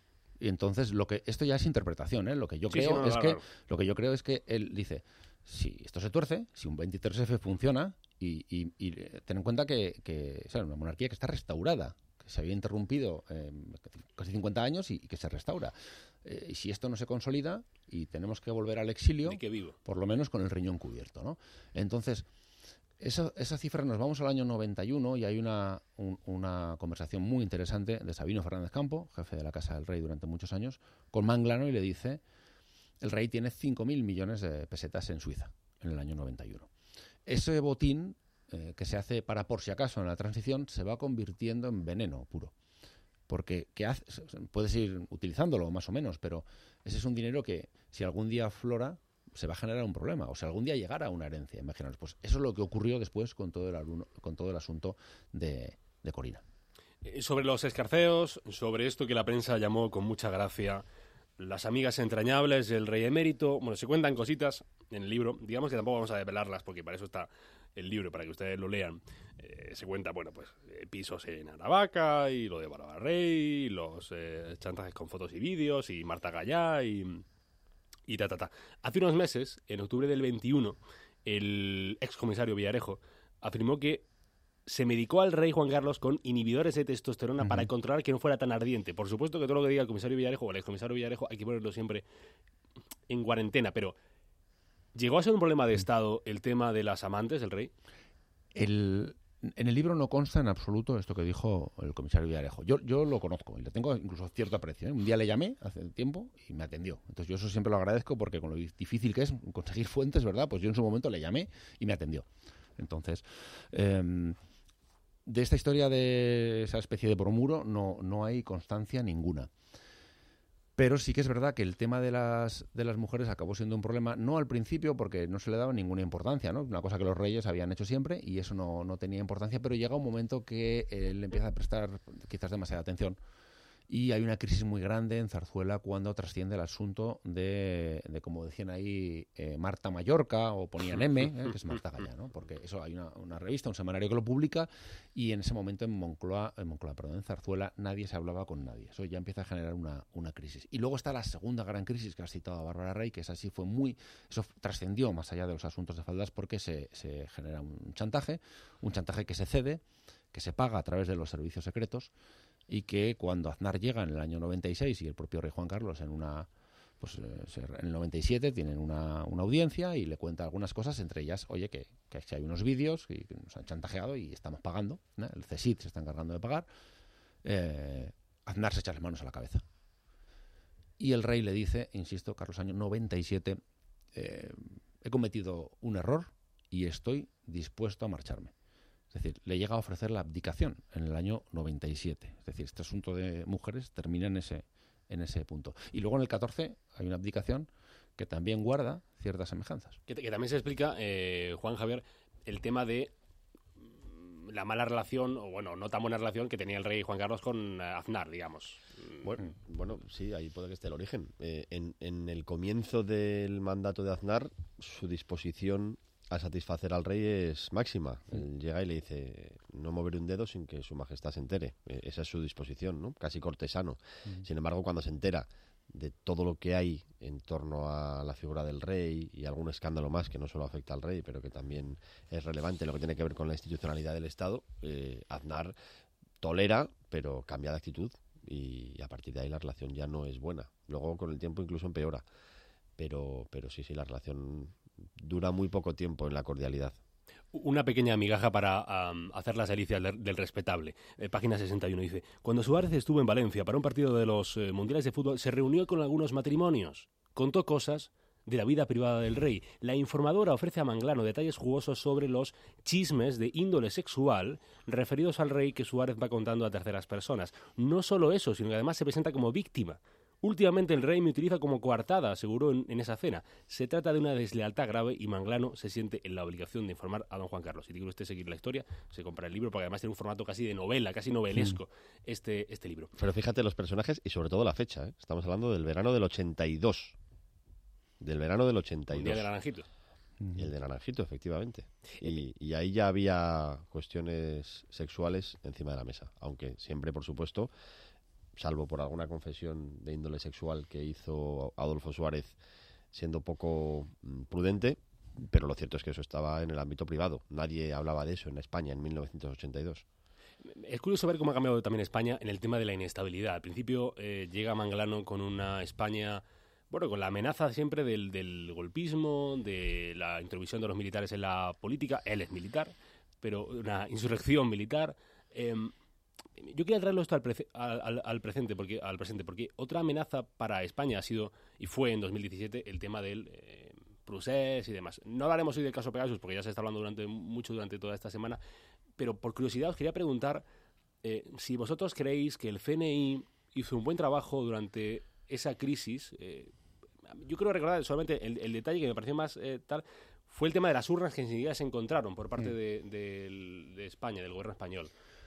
Y entonces, lo que esto ya es interpretación, ¿eh? Lo que yo sí, creo sí, no, es no, que no. lo que yo creo es que él dice, si esto se tuerce, si un veintitrés efe funciona, y, y, y ten en cuenta que, que es una monarquía que está restaurada, que se había interrumpido eh, casi cincuenta años y, y que se restaura. Eh, y si esto no se consolida y tenemos que volver al exilio, ¿de qué vivo? Por lo menos con el riñón cubierto, ¿no? Entonces, esa, esa cifra, nos vamos al año noventa y uno y hay una, un, una conversación muy interesante de Sabino Fernández Campo, jefe de la Casa del Rey durante muchos años, con Manglano, y le dice: el rey tiene cinco mil millones de pesetas en Suiza en el año noventa y uno. Ese botín eh, que se hace para por si acaso en la transición se va convirtiendo en veneno puro. Porque ¿qué hace? Puedes ir utilizándolo más o menos, pero ese es un dinero que si algún día aflora se va a generar un problema, o si algún día llegara una herencia, imaginaos. Pues eso es lo que ocurrió después con todo el, alumno, con todo el asunto de, de Corina. Sobre los escarceos, sobre esto que la prensa llamó con mucha gracia las amigas entrañables del rey emérito. Bueno, se cuentan cositas en el libro, digamos que tampoco vamos a desvelarlas porque para eso está el libro, para que ustedes lo lean. Eh, se cuenta, bueno, pues eh, pisos en Aravaca y lo de Barabarrey, los eh, chantajes con fotos y vídeos y Marta Gallá y, y ta, ta, ta. Hace unos meses, en octubre del veintiuno, el excomisario Villarejo afirmó que se medicó al rey Juan Carlos con inhibidores de testosterona uh-huh. para controlar que no fuera tan ardiente. Por supuesto que todo lo que diga el comisario Villarejo o el excomisario Villarejo hay que ponerlo siempre en cuarentena, pero ¿llegó a ser un problema de Estado el tema de las amantes del rey? El, en el libro no consta en absoluto esto que dijo el comisario Villarejo. Yo, yo lo conozco y le tengo incluso cierto aprecio, ¿eh? Un día le llamé hace tiempo y me atendió. Entonces yo eso siempre lo agradezco porque con lo difícil que es conseguir fuentes, ¿verdad? Pues yo en su momento le llamé y me atendió. Entonces... Eh, de esta historia de esa especie de bromuro no, no hay constancia ninguna. Pero sí que es verdad que el tema de las, de las mujeres acabó siendo un problema, no al principio porque no se le daba ninguna importancia, ¿no? Una cosa que los reyes habían hecho siempre y eso no, no tenía importancia, pero llega un momento que él empieza a prestar quizás demasiada atención. Y hay una crisis muy grande en Zarzuela cuando trasciende el asunto de, de como decían ahí, eh, Marta Mallorca, o ponían M, eh, que es Marta Gallá, ¿no? Porque eso hay una, una revista, un semanario que lo publica, y en ese momento en Moncloa, en Moncloa, perdón, en Zarzuela, nadie se hablaba con nadie. Eso ya empieza a generar una, una crisis. Y luego está la segunda gran crisis que ha citado a Bárbara Rey, que esa sí fue muy... Eso trascendió más allá de los asuntos de faldas porque se, se genera un chantaje, un chantaje que se cede, que se paga a través de los servicios secretos, y que cuando Aznar llega en el año noventa y seis y el propio rey Juan Carlos en una pues en el noventa y siete tienen una, una audiencia y le cuenta algunas cosas, entre ellas, oye, que, que hay unos vídeos que, que nos han chantajeado y estamos pagando, ¿no? El C S I D se está encargando de pagar. eh, Aznar se echa las manos a la cabeza y el rey le dice, insisto, Carlos año noventa y siete, eh, he cometido un error y estoy dispuesto a marcharme. Es decir, le llega a ofrecer la abdicación en el año noventa y siete. Es decir, este asunto de mujeres termina en ese, en ese punto. Y luego en el catorce hay una abdicación que también guarda ciertas semejanzas. Que, que también se explica, eh, Juan Javier, el tema de la mala relación, o bueno, no tan buena relación que tenía el rey Juan Carlos con Aznar, digamos. Bueno, bueno, sí, ahí puede que esté el origen. Eh, en, en el comienzo del mandato de Aznar, su disposición a satisfacer al rey es máxima. Él llega y le dice, no moveré un dedo sin que su majestad se entere. Eh, esa es su disposición, ¿no? Casi cortesano. Mm. Sin embargo, cuando se entera de todo lo que hay en torno a la figura del rey y algún escándalo más que no solo afecta al rey, pero que también es relevante en lo que tiene que ver con la institucionalidad del Estado, eh, Aznar tolera, pero cambia de actitud y a partir de ahí la relación ya no es buena. Luego, con el tiempo, incluso empeora. Pero, pero sí, sí, la relación dura muy poco tiempo en la cordialidad. Una pequeña migaja para um, hacer las delicias del, del respetable. Eh, página sesenta y uno dice, cuando Suárez estuvo en Valencia para un partido de los eh, mundiales de fútbol, se reunió con algunos matrimonios. Contó cosas de la vida privada del rey. La informadora ofrece a Manglano detalles jugosos sobre los chismes de índole sexual referidos al rey que Suárez va contando a terceras personas. No solo eso, sino que además se presenta como víctima. Últimamente el rey me utiliza como coartada, aseguró en, en esa cena. Se trata de una deslealtad grave y Manglano se siente en la obligación de informar a don Juan Carlos. Si quiere usted seguir la historia, se compra el libro, porque además tiene un formato casi de novela, casi novelesco, mm. este, este libro. Pero fíjate los personajes y sobre todo la fecha, ¿eh? Estamos hablando del verano del ochenta y dos. Del verano del ochenta y dos. El día de Naranjito. Y el de Naranjito, efectivamente. Y, y ahí ya había cuestiones sexuales encima de la mesa. Aunque siempre, por supuesto, salvo por alguna confesión de índole sexual que hizo Adolfo Suárez siendo poco prudente, pero lo cierto es que eso estaba en el ámbito privado. Nadie hablaba de eso en España en mil novecientos ochenta y dos. Es curioso ver cómo ha cambiado también España en el tema de la inestabilidad. Al principio eh, llega Manglano con una España, bueno, con la amenaza siempre del, del golpismo, de la intromisión de los militares en la política. Él es militar, pero una insurrección militar. Eh, Yo quería traerlo esto al, prece- al, al, presente porque, al presente, porque otra amenaza para España ha sido, y fue en dos mil diecisiete, el tema del eh, procés y demás. No hablaremos hoy del caso Pegasus, porque ya se está hablando durante mucho durante toda esta semana, pero por curiosidad os quería preguntar eh, si vosotros creéis que el C N I hizo un buen trabajo durante esa crisis. Eh, yo creo recordar solamente el, el detalle que me pareció más eh, tal, fue el tema de las urnas que enseguida se encontraron por parte mm. de, de, de España, del gobierno español.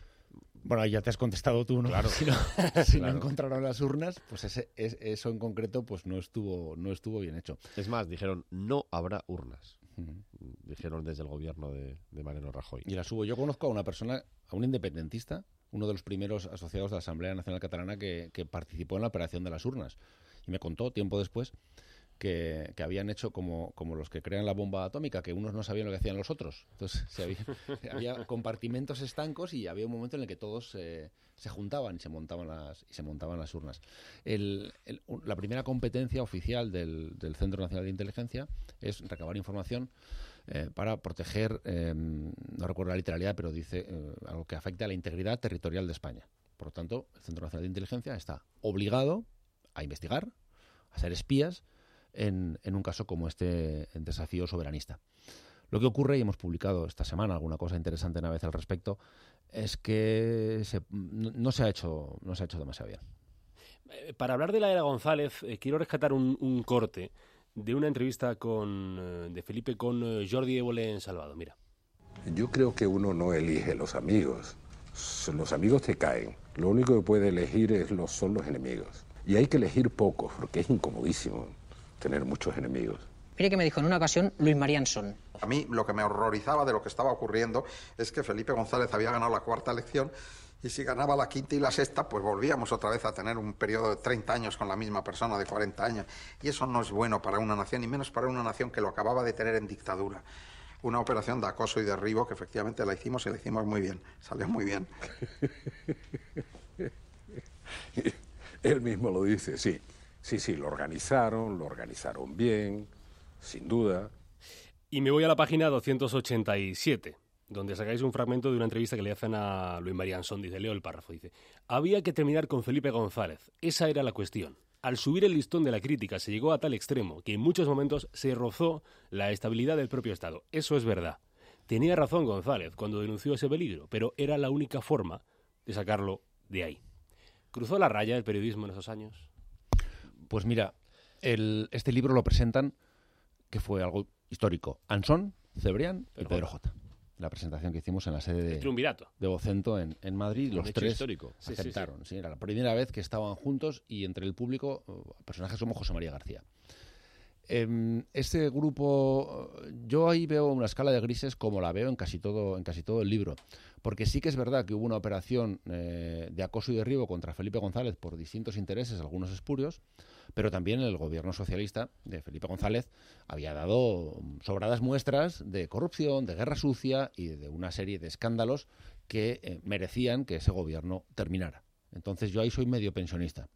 Bueno, ya te has contestado tú, ¿no? Claro. Si no, si claro. no encontraron las urnas, pues ese, es, eso en concreto pues no estuvo, no estuvo bien hecho. Es más, dijeron, no habrá urnas. Uh-huh. Dijeron desde el gobierno de, de Mariano Rajoy. Y las hubo. Yo conozco a una persona, a un independentista, uno de los primeros asociados de la Asamblea Nacional Catalana que, que participó en la operación de las urnas. Y me contó, tiempo después, que, que habían hecho como, como los que crean la bomba atómica, que unos no sabían lo que hacían los otros. Entonces se había, había compartimentos estancos y había un momento en el que todos eh, se juntaban y se montaban las, y se montaban las urnas. El, el, la primera competencia oficial del, del Centro Nacional de Inteligencia es recabar información eh, para proteger, eh, no recuerdo la literalidad, pero dice eh, algo que afecte a la integridad territorial de España. Por lo tanto, el Centro Nacional de Inteligencia está obligado a investigar, a ser espías, En, en un caso como este desafío soberanista. Lo que ocurre, y hemos publicado esta semana alguna cosa interesante una vez al respecto, es que se, no, no, se ha hecho, no se ha hecho demasiado bien. Eh, para hablar de la era González, eh, quiero rescatar un, un corte de una entrevista con, eh, de Felipe con eh, Jordi Évole en Salvado. Mira. Yo creo que uno no elige los amigos. Los amigos te caen. Lo único que puede elegir es los, son los enemigos. Y hay que elegir pocos, porque es incomodísimo tener muchos enemigos. Mire que me dijo en una ocasión Luis Marianson. A mí lo que me horrorizaba de lo que estaba ocurriendo es que Felipe González había ganado la cuarta elección y si ganaba la quinta y la sexta, pues volvíamos otra vez a tener un periodo de treinta años con la misma persona, de cuarenta años. Y eso no es bueno para una nación, y menos para una nación que lo acababa de tener en dictadura. Una operación de acoso y derribo que efectivamente la hicimos y la hicimos muy bien. Salió muy bien. Él mismo lo dice, sí. Sí, sí, lo organizaron, lo organizaron bien, sin duda. Y me voy a la página doscientos ochenta y siete, donde sacáis un fragmento de una entrevista que le hacen a Luis Marianson. Dice, leo el párrafo, dice, había que terminar con Felipe González. Esa era la cuestión. Al subir el listón de la crítica se llegó a tal extremo que en muchos momentos se rozó la estabilidad del propio Estado. Eso es verdad. Tenía razón González cuando denunció ese peligro, pero era la única forma de sacarlo de ahí. ¿Cruzó la raya el periodismo en esos años? Pues mira, el, este libro lo presentan, que fue algo histórico, Ansón, Cebrián y Pedro J. La presentación que hicimos en la sede de, de Vocento en, en Madrid, los tres histórico. aceptaron. Sí, sí, sí. Sí, era la primera vez que estaban juntos y entre el público personajes como José María García. Eh, este grupo, yo ahí veo una escala de grises como la veo en casi todo, en casi todo el libro, porque sí que es verdad que hubo una operación eh, de acoso y derribo contra Felipe González por distintos intereses, algunos espurios, pero también el gobierno socialista de Felipe González había dado sobradas muestras de corrupción, de guerra sucia y de una serie de escándalos que eh, merecían que ese gobierno terminara. Entonces yo ahí soy medio pensionista.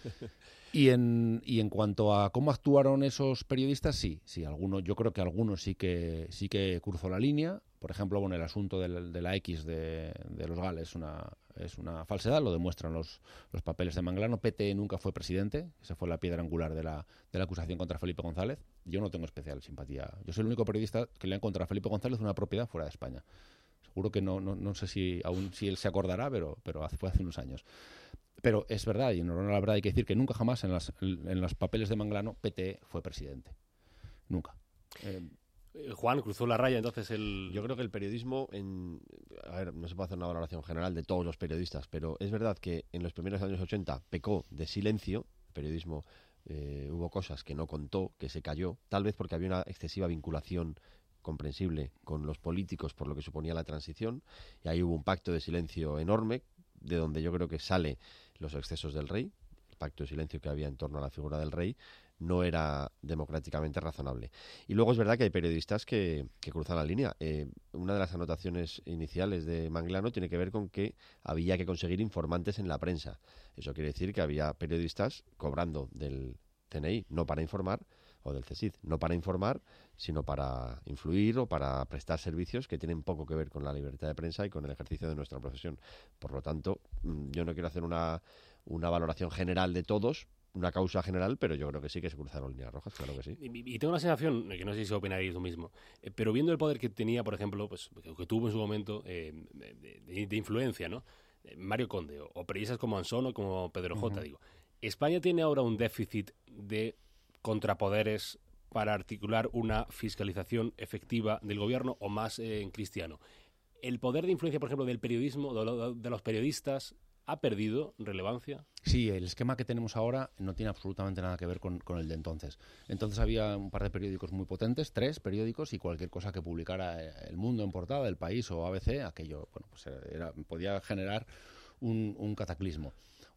Y en, y en cuanto a cómo actuaron esos periodistas, sí, sí, algunos, yo creo que algunos sí que sí que cruzó la línea. Por ejemplo, bueno, el asunto del, de la X de, de los GAL es una, es una falsedad, lo demuestran los, los papeles de Manglano. P T nunca fue presidente, esa fue la piedra angular de la, de la acusación contra Felipe González. Yo no tengo especial simpatía. Yo soy el único periodista que le ha encontrado a Felipe González una propiedad fuera de España. Seguro que no, no, no sé si aún si él se acordará, pero, pero fue hace unos años. Pero es verdad, y en honor a la verdad hay que decir que nunca jamás en, las, en los papeles de Manglano P T fue presidente. Nunca. Eh, Juan, cruzó la raya entonces el... Yo creo que el periodismo, en... a ver, no se puede hacer una valoración general de todos los periodistas, pero es verdad que en los primeros años ochenta pecó de silencio, el periodismo eh, hubo cosas que no contó, que se cayó, tal vez porque había una excesiva vinculación comprensible con los políticos por lo que suponía la transición, y ahí hubo un pacto de silencio enorme, de donde yo creo que sale los excesos del rey. El pacto de silencio que había en torno a la figura del rey no era democráticamente razonable. Y luego es verdad que hay periodistas que, que cruzan la línea. Eh, una de las anotaciones iniciales de Manglano tiene que ver con que había que conseguir informantes en la prensa. Eso quiere decir que había periodistas cobrando del C N I, no para informar, o del CSIC, no para informar, sino para influir o para prestar servicios que tienen poco que ver con la libertad de prensa y con el ejercicio de nuestra profesión. Por lo tanto, yo no quiero hacer una, una valoración general de todos, una causa general, pero yo creo que sí que se cruzaron líneas rojas, claro que sí. Y, y tengo la sensación, que no sé si opinaréis lo mismo, eh, pero viendo el poder que tenía, por ejemplo, pues que, que tuvo en su momento eh, de, de, de influencia, ¿no? Mario Conde, o, o periodistas como Ansón o como Pedro J, uh-huh. digo, España tiene ahora un déficit de contrapoderes para articular una fiscalización efectiva del gobierno o más eh, en cristiano. ¿El poder de influencia, por ejemplo, del periodismo, de, lo, de los periodistas, ha perdido relevancia? Sí, el esquema que tenemos ahora no tiene absolutamente nada que ver con, con el de entonces. Entonces había un par de periódicos muy potentes, tres periódicos, y cualquier cosa que publicara El Mundo en portada, El País o A B C, aquello bueno, pues era, podía generar un, un cataclismo.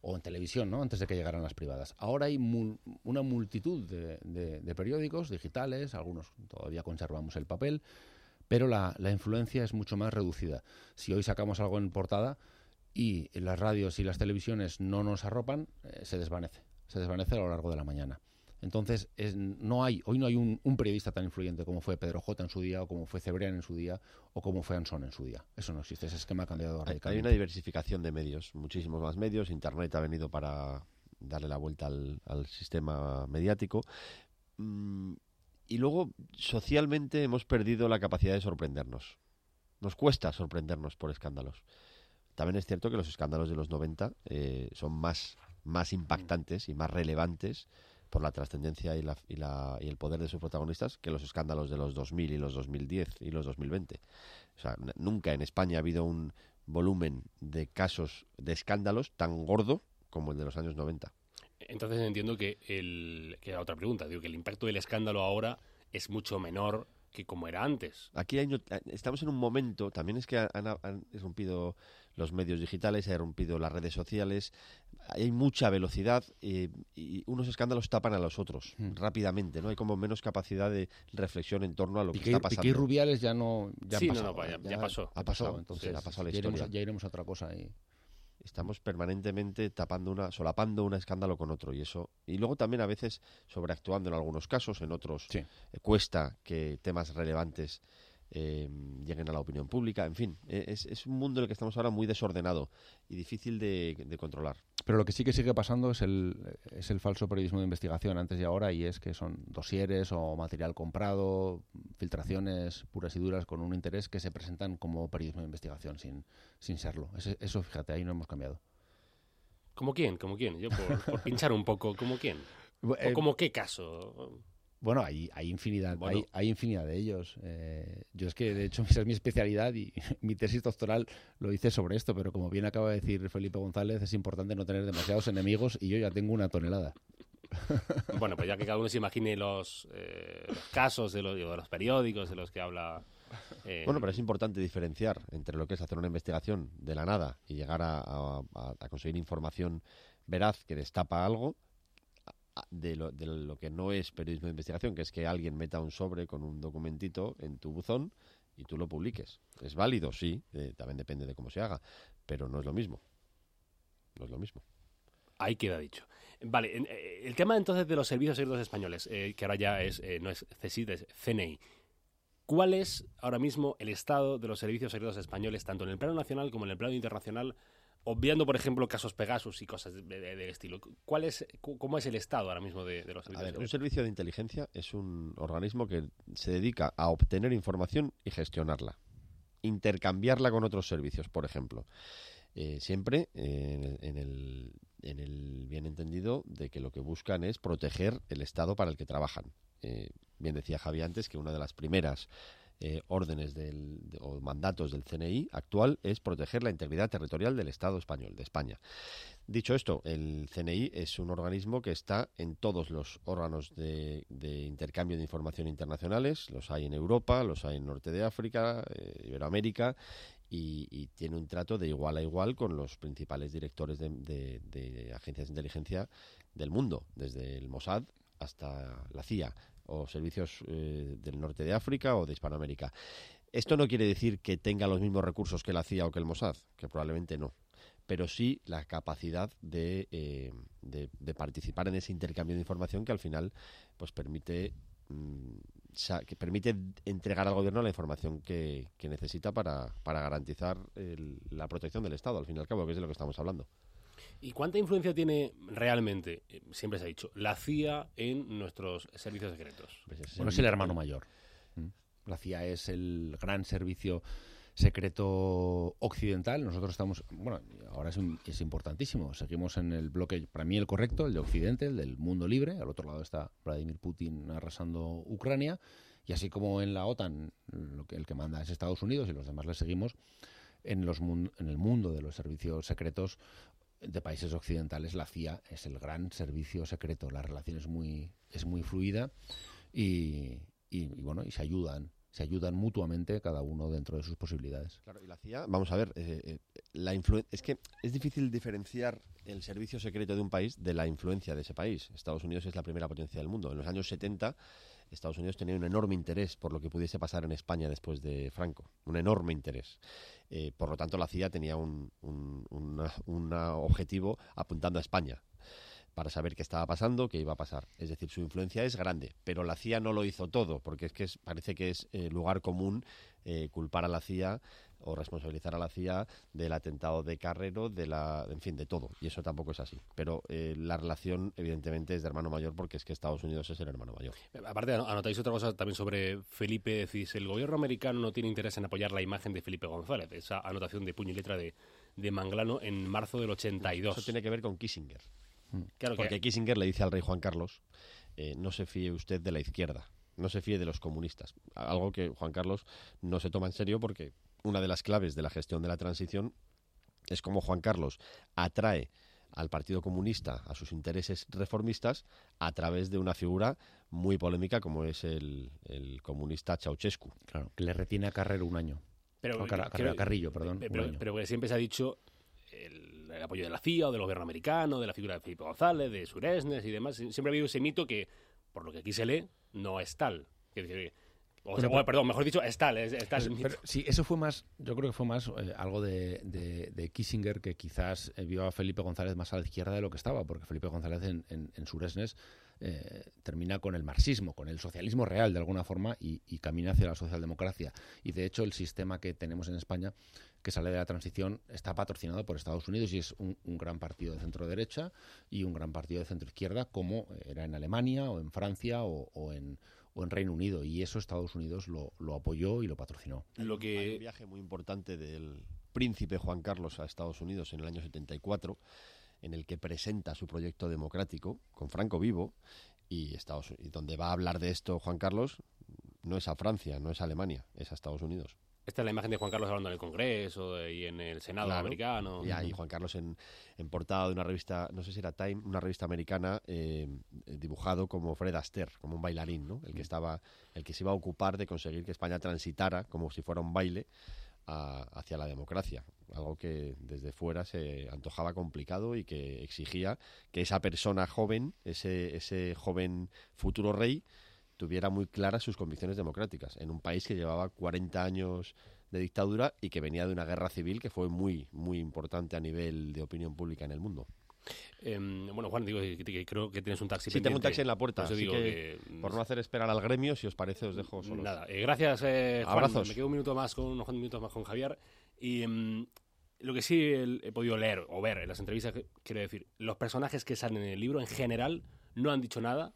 o en televisión, ¿no? Antes de que llegaran las privadas. Ahora hay mul- una multitud de, de, de periódicos digitales, algunos todavía conservamos el papel, pero la, la influencia es mucho más reducida. Si hoy sacamos algo en portada y las radios y las televisiones no nos arropan, eh, se desvanece, se desvanece a lo largo de la mañana. Entonces, es, no hay, hoy no hay un, un periodista tan influyente como fue Pedro J. en su día, o como fue Cebrián en su día, o como fue Ansón en su día. Eso no existe, ese esquema ha cambiado radicalmente. Hay una diversificación de medios, muchísimos más medios. Internet ha venido para darle la vuelta al, al sistema mediático. Mm, y luego, socialmente, hemos perdido la capacidad de sorprendernos. Nos cuesta sorprendernos por escándalos. También es cierto que los escándalos de los noventa eh, son más, más impactantes y más relevantes por la trascendencia y, la, y, la, y el poder de sus protagonistas que los escándalos de los dos mil y los dos mil diez y los dos mil veinte. O sea, n- nunca en España ha habido un volumen de casos de escándalos tan gordo como el de los años noventa. Entonces entiendo que el que otra pregunta, digo que el impacto del escándalo ahora es mucho menor que como era antes. Aquí hay, estamos en un momento, también es que han, han irrumpido los medios digitales, han irrumpido las redes sociales, hay mucha velocidad eh, y unos escándalos tapan a los otros mm. rápidamente, ¿no? Hay como menos capacidad de reflexión en torno a lo Piqué, que está pasando. Piqué y Rubiales ya no ya sí, han pasado, no, no, ya, ya, ya pasó. Ha pasado, entonces sí, ha pasado la ya, historia. iremos, ya iremos a otra cosa. Y... Estamos permanentemente tapando una, solapando un escándalo con otro y eso. Y luego también a veces sobreactuando en algunos casos, en otros sí. eh, cuesta que temas relevantes eh, lleguen a la opinión pública. En fin, es, es un mundo en el que estamos ahora muy desordenado y difícil de, de controlar. Pero lo que sí que sigue pasando es el, es el falso periodismo de investigación antes y ahora, y es que son dosieres o material comprado, filtraciones puras y duras con un interés que se presentan como periodismo de investigación sin, sin serlo. Ese, eso, fíjate, ahí no hemos cambiado. ¿Cómo quién? ¿Cómo quién? Yo por, por pinchar un poco, ¿cómo quién? ¿O Eh, como qué caso? Bueno, hay, hay infinidad, Bueno. hay, hay infinidad de ellos. Eh, yo es que, de hecho, esa es mi especialidad y mi tesis doctoral lo hice sobre esto, pero como bien acaba de decir Felipe González, es importante no tener demasiados enemigos y yo ya tengo una tonelada. Bueno, pues ya que cada uno se imagine los, eh, los casos de los, de los periódicos de los que habla... Eh... Bueno, pero es importante diferenciar entre lo que es hacer una investigación de la nada y llegar a, a, a conseguir información veraz que destapa algo, De lo, de lo que no es periodismo de investigación, que es que alguien meta un sobre con un documentito en tu buzón y tú lo publiques. ¿Es válido? Sí, eh, también depende de cómo se haga, pero no es lo mismo. No es lo mismo. Ahí queda dicho. Vale, eh, el tema entonces de los servicios secretos españoles, eh, que ahora ya es eh, no es C S I D, es C N I. ¿Cuál es ahora mismo el estado de los servicios secretos españoles, tanto en el plano nacional como en el plano internacional? Obviando, por ejemplo, casos Pegasus y cosas del de, de, de estilo. ¿Cuál es, ¿Cómo es el estado ahora mismo de, de los servicios? A ver, secretos? un servicio de inteligencia es un organismo que se dedica a obtener información y gestionarla. Intercambiarla con otros servicios, por ejemplo. Eh, siempre eh, en, el, en el bien entendido de que lo que buscan es proteger el Estado para el que trabajan. Eh, bien decía Javi antes que una de las primeras Eh, órdenes del, de, o mandatos del C N I actual es proteger la integridad territorial del Estado español, de España. Dicho esto, el C N I es un organismo que está en todos los órganos de, de intercambio de información internacionales, los hay en Europa, los hay en Norte de África, eh, Iberoamérica, y, y tiene un trato de igual a igual con los principales directores de, de, de agencias de inteligencia del mundo, desde el Mossad hasta la C I A, o servicios eh, del norte de África o de Hispanoamérica. Esto no quiere decir que tenga los mismos recursos que la C I A o que el Mossad, que probablemente no, pero sí la capacidad de, eh, de, de participar en ese intercambio de información que al final pues permite mmm, que permite entregar al gobierno la información que, que necesita para, para garantizar el, la protección del Estado, al fin y al cabo, que es de lo que estamos hablando. ¿Y cuánta influencia tiene realmente, siempre se ha dicho, la C I A en nuestros servicios secretos? Bueno, es el hermano mayor. La C I A es el gran servicio secreto occidental. Nosotros estamos, bueno, ahora es, es importantísimo. Seguimos en el bloque, para mí el correcto, el de Occidente, el del mundo libre. Al otro lado está Vladimir Putin arrasando Ucrania. Y así como en la OTAN, lo que, el que manda es Estados Unidos y los demás le seguimos, en, los, en el mundo de los servicios secretos de países occidentales, la C I A es el gran servicio secreto. La relación es muy, es muy fluida y, y, y bueno, y se ayudan, se ayudan mutuamente cada uno dentro de sus posibilidades. Claro, y la C I A, vamos a ver, eh, eh, la influ- es que es difícil diferenciar el servicio secreto de un país de la influencia de ese país. Estados Unidos es la primera potencia del mundo. En los años setenta, Estados Unidos tenía un enorme interés por lo que pudiese pasar en España después de Franco, un enorme interés. Eh, por lo tanto, la C I A tenía un, un una, una objetivo apuntando a España, para saber qué estaba pasando, qué iba a pasar. Es decir, su influencia es grande, pero la C I A no lo hizo todo, porque es que es, parece que es eh, lugar común eh, culpar a la C I A o responsabilizar a la C I A del atentado de Carrero, de la, en fin, de todo, y eso tampoco es así. Pero eh, la relación, evidentemente, es de hermano mayor, porque es que Estados Unidos es el hermano mayor. Aparte, anotáis otra cosa también sobre Felipe, decís, el gobierno americano no tiene interés en apoyar la imagen de Felipe González, esa anotación de puño y letra de, de Manglano en marzo del ochenta y dos. Eso tiene que ver con Kissinger. Claro, porque que... Kissinger le dice al rey Juan Carlos, eh, no se fíe usted de la izquierda, no se fíe de los comunistas. Algo que Juan Carlos no se toma en serio, porque una de las claves de la gestión de la transición es cómo Juan Carlos atrae al Partido Comunista a sus intereses reformistas a través de una figura muy polémica como es el, el comunista Ceausescu. Claro, que le retiene a Carrero un año. Pero, no, Car- Car- Carrillo, perdón. Pero, un año. pero que siempre se ha dicho el, el apoyo de la C I A o del gobierno americano, de la figura de Felipe González, de Suresnes y demás. Siempre ha habido ese mito que, por lo que aquí se lee, no es tal. Es decir, o sea, Pero, o, perdón, mejor dicho, es tal. Es, es tal el mito. Pero, sí, eso fue más, yo creo que fue más eh, algo de, de, de Kissinger, que quizás eh, vio a Felipe González más a la izquierda de lo que estaba, porque Felipe González en, en, en Suresnes eh, termina con el marxismo, con el socialismo real de alguna forma, y, y camina hacia la socialdemocracia. Y de hecho el sistema que tenemos en España, que sale de la transición, está patrocinado por Estados Unidos y es un, un gran partido de centro-derecha y un gran partido de centro-izquierda, como era en Alemania o en Francia o, o en... o en Reino Unido, y eso Estados Unidos lo, lo apoyó y lo patrocinó. Lo que... Hay un viaje muy importante del príncipe Juan Carlos a Estados Unidos en el año setenta y cuatro, en el que presenta su proyecto democrático con Franco vivo, y, Estados, y donde va a hablar de esto Juan Carlos no es a Francia, no es a Alemania, es a Estados Unidos. Esta es la imagen de Juan Carlos hablando en el Congreso y en el Senado Claro. americano. Y ahí Juan Carlos en, en portada de una revista, no sé si era Time, una revista americana, eh, dibujado como Fred Astaire, como un bailarín, ¿no? El que estaba, el que se iba a ocupar de conseguir que España transitara como si fuera un baile a, hacia la democracia. Algo que desde fuera se antojaba complicado y que exigía que esa persona joven, ese, ese joven futuro rey, tuviera muy claras sus convicciones democráticas en un país que llevaba cuarenta años de dictadura y que venía de una guerra civil que fue muy muy importante a nivel de opinión pública en el mundo. Eh, bueno, Juan, digo que, que creo que tienes un taxi Sí, pendiente. tengo un taxi en la puerta, Por eso así digo que, que, por no hacer esperar al gremio, si os parece, os dejo solos. Nada, eh, gracias, eh, Juan. Abrazos. Me quedo un minuto más con unos minutos más con Javier. Y um, lo que sí he, he podido leer o ver en las entrevistas, que, quiero decir, los personajes que salen en el libro en general no han dicho nada.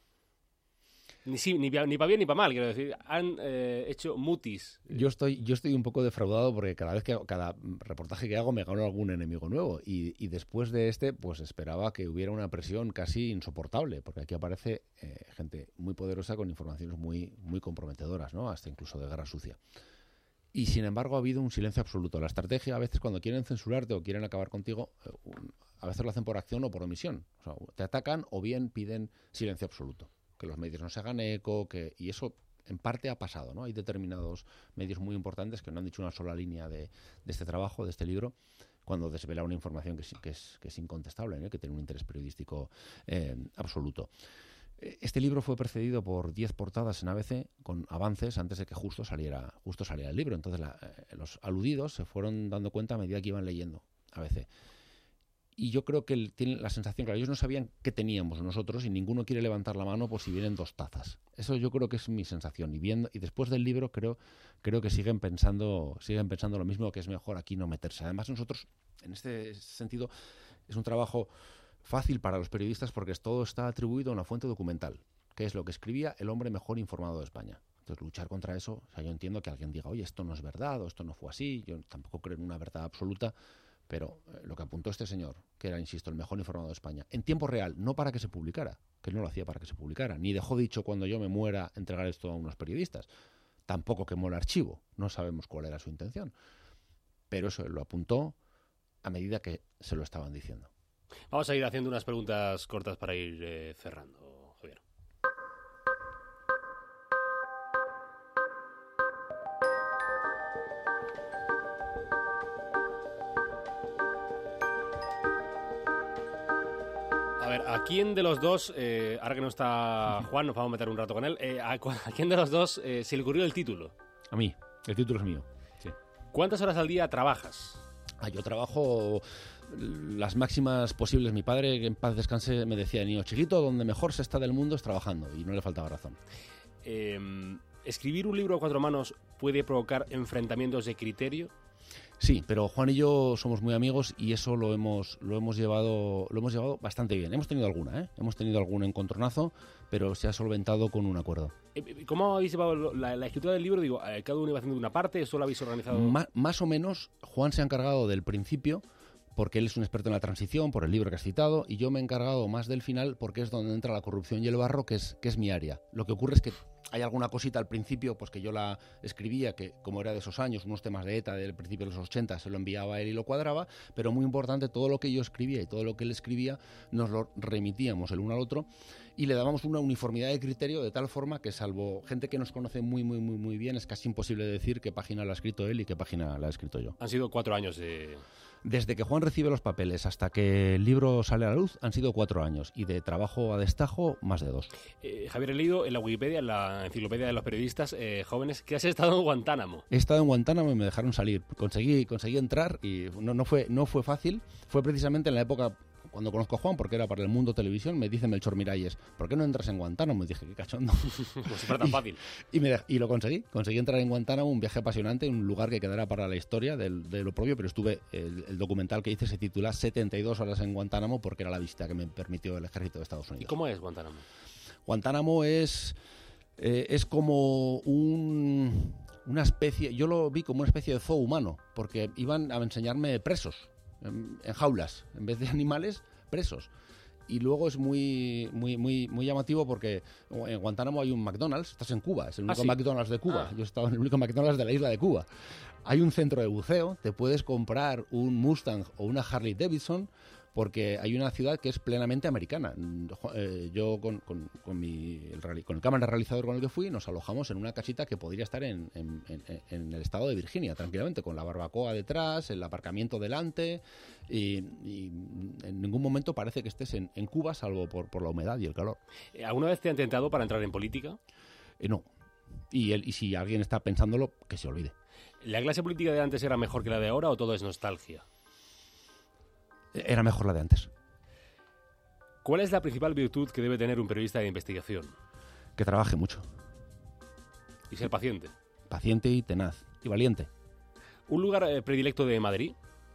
Ni, sí, ni, ni para bien ni para mal, quiero decir. Han eh, hecho mutis. Yo estoy, yo estoy un poco defraudado porque cada vez que cada reportaje que hago me gano algún enemigo nuevo. Y, y después de este, pues esperaba que hubiera una presión casi insoportable, porque aquí aparece eh, gente muy poderosa con informaciones muy, muy comprometedoras, ¿no? Hasta incluso de guerra sucia. Y sin embargo ha habido un silencio absoluto. La estrategia, a veces cuando quieren censurarte o quieren acabar contigo, eh, un, a veces lo hacen por acción o por omisión. O sea, te atacan o bien piden silencio absoluto. Que los medios no se hagan eco, que y eso en parte ha pasado, ¿no? Hay determinados medios muy importantes que no han dicho una sola línea de, de este trabajo, de este libro, cuando desvela una información que es, que es, que es incontestable, ¿no? Que tiene un interés periodístico eh, absoluto. Este libro fue precedido por diez portadas en A B C con avances antes de que justo saliera, justo saliera el libro. Entonces la, eh, los aludidos se fueron dando cuenta a medida que iban leyendo A B C. Y yo creo que el, tienen la sensación, claro, ellos no sabían qué teníamos nosotros y ninguno quiere levantar la mano por si vienen dos tazas. Eso yo creo que es mi sensación. Y viendo y después del libro creo creo que siguen pensando siguen pensando lo mismo, que es mejor aquí no meterse. Además nosotros, en este sentido, es un trabajo fácil para los periodistas porque todo está atribuido a una fuente documental, que es lo que escribía el hombre mejor informado de España. Entonces, luchar contra eso, o sea, yo entiendo que alguien diga, oye, esto no es verdad o esto no fue así. Yo tampoco creo en una verdad absoluta. Pero eh, lo que apuntó este señor, que era, insisto, el mejor informado de España, en tiempo real, no para que se publicara, que él no lo hacía para que se publicara, ni dejó dicho cuando yo me muera entregar esto a unos periodistas, tampoco quemó el archivo, no sabemos cuál era su intención, pero eso él lo apuntó a medida que se lo estaban diciendo. Vamos a ir haciendo unas preguntas cortas para ir eh, cerrando, Javier. ¿A quién de los dos, eh, ahora que no está Juan, nos vamos a meter un rato con él, eh, a, ¿a quién de los dos eh, se le ocurrió el título? A mí, el título es mío, sí. ¿Cuántas horas al día trabajas? Ah, yo trabajo las máximas posibles. Mi padre, que en paz descanse, me decía, niño chiquito, donde mejor se está del mundo es trabajando, y no le faltaba razón. Eh, ¿Escribir un libro a cuatro manos puede provocar enfrentamientos de criterio? Sí, pero Juan y yo somos muy amigos y eso lo hemos lo hemos llevado lo hemos llevado bastante bien. Hemos tenido alguna, ¿eh? Hemos tenido algún encontronazo, pero se ha solventado con un acuerdo. ¿Cómo habéis llevado la, la escritura del libro? Digo, ¿cada uno iba haciendo una parte? ¿Eso lo habéis organizado? Ma, más o menos, Juan se ha encargado del principio, porque él es un experto en la transición, por el libro que has citado, y yo me he encargado más del final, porque es donde entra la corrupción y el barro, que es, que es mi área. Lo que ocurre es que hay alguna cosita al principio, pues que yo la escribía, que como era de esos años, unos temas de ETA del principio de los ochenta, se lo enviaba a él y lo cuadraba, pero muy importante, todo lo que yo escribía y todo lo que él escribía, nos lo remitíamos el uno al otro y le dábamos una uniformidad de criterio de tal forma que, salvo gente que nos conoce muy, muy, muy, muy bien, es casi imposible decir qué página la ha escrito él y qué página la he escrito yo. Han sido cuatro años de... Desde que Juan recibe los papeles hasta que el libro sale a la luz han sido cuatro años y de trabajo a destajo más de dos. Eh, Javier, he leído en la Wikipedia, en la enciclopedia de los periodistas eh, jóvenes, que has estado en Guantánamo. He estado en Guantánamo y me dejaron salir. Conseguí, conseguí entrar y no, no, fue, no fue fácil. Fue precisamente en la época cuando conozco a Juan, porque era para el Mundo Televisión, me dice Melchor Miralles, ¿por qué no entras en Guantánamo? Y dije, qué cachondo. Como si fuera tan fácil. Y, y, me, y lo conseguí. Conseguí entrar en Guantánamo, un viaje apasionante, un lugar que quedará para la historia del, de lo propio, pero estuve, el, el documental que hice se titula setenta y dos horas en Guantánamo, porque era la visita que me permitió el ejército de Estados Unidos. ¿Y cómo es Guantánamo? Guantánamo es, eh, es como un, una especie, yo lo vi como una especie de zoo humano, porque iban a enseñarme presos. En, en jaulas, en vez de animales, presos. Y luego es muy muy muy muy llamativo porque en Guantánamo hay un McDonald's, estás en Cuba, es el único ¿Ah, sí? McDonald's de Cuba. Ah. Yo he estado en el único McDonald's de la isla de Cuba. Hay un centro de buceo, te puedes comprar un Mustang o una Harley Davidson porque hay una ciudad que es plenamente americana. Eh, yo con, con, con, mi, el, con el cámara realizador con el que fui nos alojamos en una casita que podría estar en, en, en, en el estado de Virginia, tranquilamente, con la barbacoa detrás, el aparcamiento delante, y, y en ningún momento parece que estés en, en Cuba, salvo por, por la humedad y el calor. ¿Alguna vez te han tentado para entrar en política? Eh, no. Y, el, y si alguien está pensándolo, que se olvide. ¿La clase política de antes era mejor que la de ahora o todo es nostalgia? Era mejor la de antes. ¿Cuál es la principal virtud que debe tener un periodista de investigación? Que trabaje mucho. Y ser paciente. Paciente y tenaz. Y valiente. ¿Un lugar eh, predilecto de Madrid?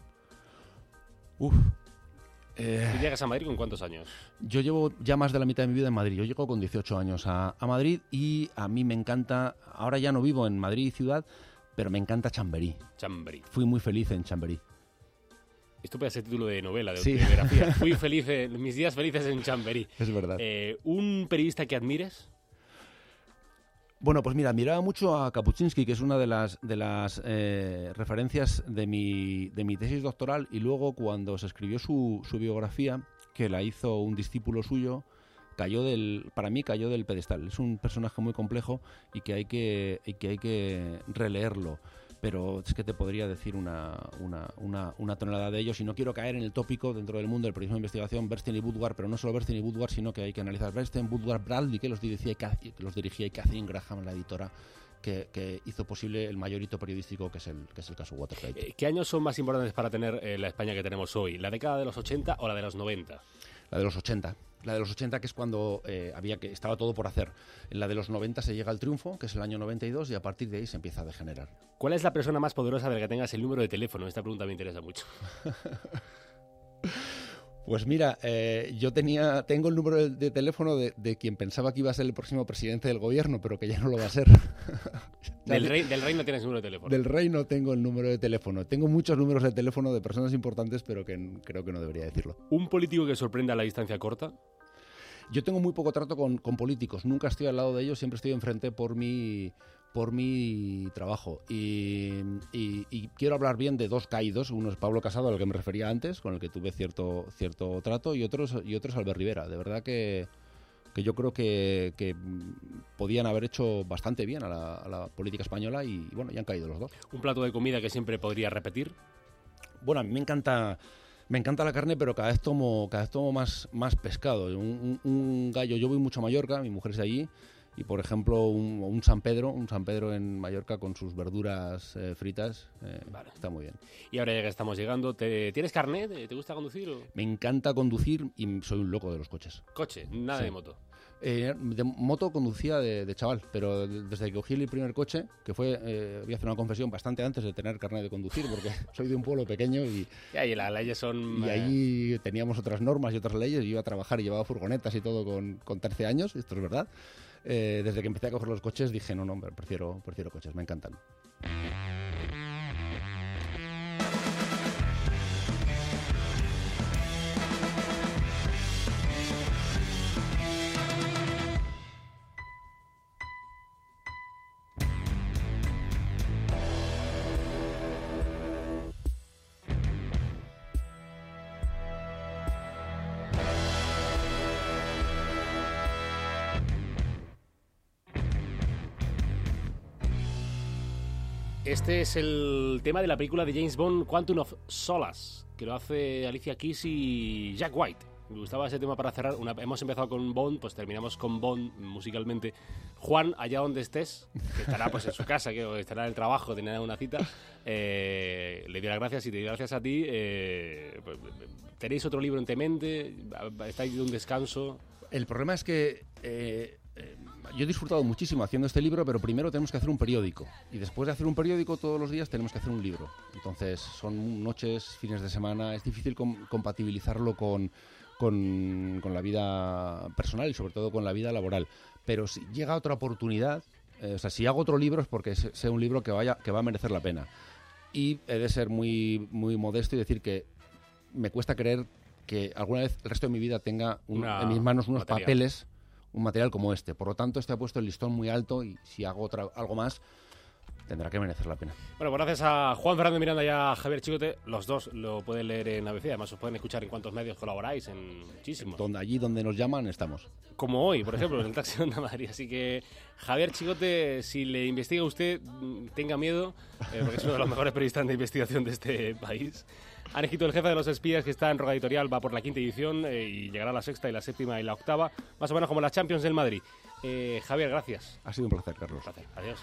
Uf. Eh, ¿Tú llegas a Madrid con cuántos años? Yo llevo ya más de la mitad de mi vida en Madrid. Yo llego con dieciocho años a, a Madrid y a mí me encanta... Ahora ya no vivo en Madrid ciudad, pero me encanta Chamberí. Chamberí. Fui muy feliz en Chamberí. Esto puede ser título de novela, de sí. autobiografía. Fui feliz, en, mis días felices en Chamberí. Es verdad. Eh, ¿Un periodista que admires? Bueno, pues mira, admiraba mucho a Kapuczynski, que es una de las de las eh, referencias de mi, de mi tesis doctoral, y luego cuando se escribió su, su biografía, que la hizo un discípulo suyo, cayó del, para mí cayó del pedestal. Es un personaje muy complejo y que hay que, y que, hay que releerlo. Pero es que te podría decir una, una, una, una tonelada de ellos y no quiero caer en el tópico dentro del mundo del periodismo de investigación Bernstein y Woodward, pero no solo Bernstein y Woodward, sino que hay que analizar Bernstein, Woodward, Bradley, que los dirigía y, Cathy, que los dirigía y Catherine Graham, la editora, que, que hizo posible el mayor hito periodístico que es el, que es el caso Watergate. ¿Qué años son más importantes para tener eh, la España que tenemos hoy? ¿La década de los ochenta o la de los noventa? La de los ochenta. La de los ochenta, que es cuando eh, había que estaba todo por hacer. En la de los noventa se llega al triunfo, que es el año noventa y dos, y a partir de ahí se empieza a degenerar. ¿Cuál es la persona más poderosa de la que tengas el número de teléfono? Esta pregunta me interesa mucho. Pues mira, eh, yo tenía tengo el número de, de teléfono de, de quien pensaba que iba a ser el próximo presidente del gobierno, pero que ya no lo va a ser. del, rey, del rey no tienes número de teléfono. Del rey no tengo el número de teléfono. Tengo muchos números de teléfono de personas importantes, pero que creo que no debería decirlo. ¿Un político que sorprenda a la distancia corta? Yo tengo muy poco trato con, con políticos. Nunca estoy al lado de ellos, siempre estoy enfrente por mi, por mi trabajo. Y, y, y quiero hablar bien de dos caídos. Uno es Pablo Casado, al que me refería antes, con el que tuve cierto, cierto trato, y otros y otros Albert Rivera. De verdad que, que yo creo que, que podían haber hecho bastante bien a la, a la política española y, bueno, ya han caído los dos. ¿Un plato de comida que siempre podría repetir? Bueno, a mí me encanta... Me encanta la carne, pero cada vez tomo, cada vez tomo más, más pescado. Un, un, un gallo, yo voy mucho a Mallorca, mi mujer es de allí, y por ejemplo un, un San Pedro, un San Pedro en Mallorca con sus verduras eh, fritas, eh, vale. Está muy bien. Y ahora ya que estamos llegando, ¿te, ¿tienes carnet? ¿Te gusta conducir? O? Me encanta conducir y soy un loco de los coches. ¿Coche? Nada sí. de moto. Eh, de moto conducía de, de chaval, pero desde que cogí el primer coche, que fue, eh, voy a hacer una confesión, bastante antes de tener carnet de conducir, porque soy de un pueblo pequeño y, y ahí las leyes son... Y ahí teníamos otras normas y otras leyes, yo iba a trabajar y llevaba furgonetas y todo con, con trece años, esto es verdad. Eh, desde que empecé a coger los coches dije, no, no, prefiero, prefiero coches, me encantan. Este es el tema de la película de James Bond, Quantum of Solace, que lo hace Alicia Keys y Jack White. Me gustaba ese tema para cerrar. Una, hemos empezado con Bond, pues terminamos con Bond musicalmente. Juan, allá donde estés, que estará pues en su casa, que estará en el trabajo, tendrá una cita, eh, le doy las gracias y te doy gracias a ti. Eh, pues, ¿tenéis otro libro en mente? ¿Estáis de un descanso? El problema es que... Eh, eh, yo he disfrutado muchísimo haciendo este libro, pero primero tenemos que hacer un periódico. Y después de hacer un periódico todos los días tenemos que hacer un libro. Entonces son noches, fines de semana. Es difícil com- compatibilizarlo con, con, con la vida personal y sobre todo con la vida laboral. Pero si llega otra oportunidad, eh, o sea, si hago otro libro es porque sea un libro que, vaya, que va a merecer la pena. Y he de ser muy, muy modesto y decir que me cuesta creer que alguna vez el resto de mi vida tenga un, Una, en mis manos unos material. papeles... un material como este. Por lo tanto, este ha puesto el listón muy alto y si hago otra, algo más, tendrá que merecer la pena. Bueno, pues gracias a Juan Fernando Miranda y a Javier Chicote. Los dos lo pueden leer en A B C. Además, os pueden escuchar en cuántos medios colaboráis, en muchísimos. Donde, allí donde nos llaman, estamos. Como hoy, por ejemplo, en el Taxi de Onda Madrid. Así que, Javier Chicote, si le investiga a usted, tenga miedo, eh, porque es uno de los mejores periodistas de investigación de este país. Anejito, el jefe de los espías, que está en Roga Editorial, va por la quinta edición eh, y llegará a la sexta y la séptima y la octava, más o menos como la Champions del Madrid. Eh, Javier, gracias. Ha sido un placer, Carlos. Un placer. Adiós.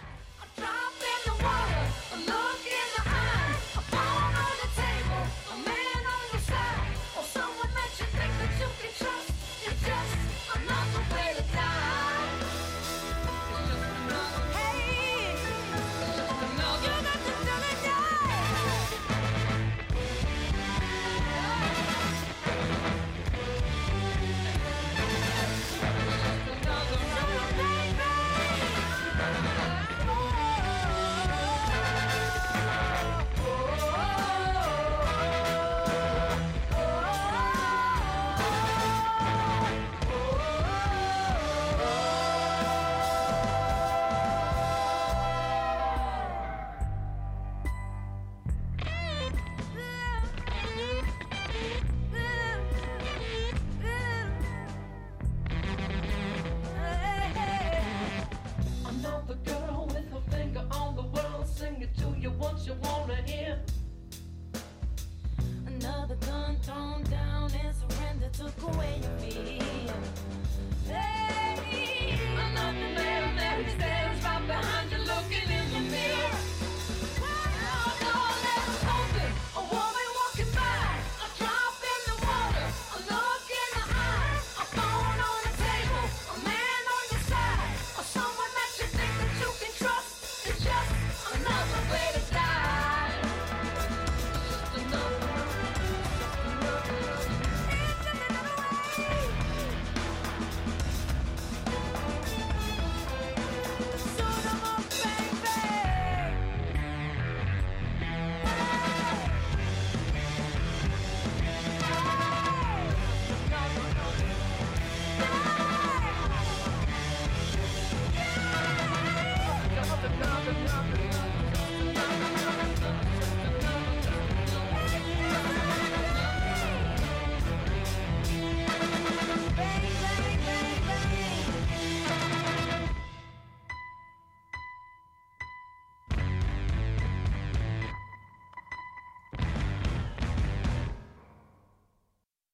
Another gun thrown down and surrender took away your fear. Hey, another man, man,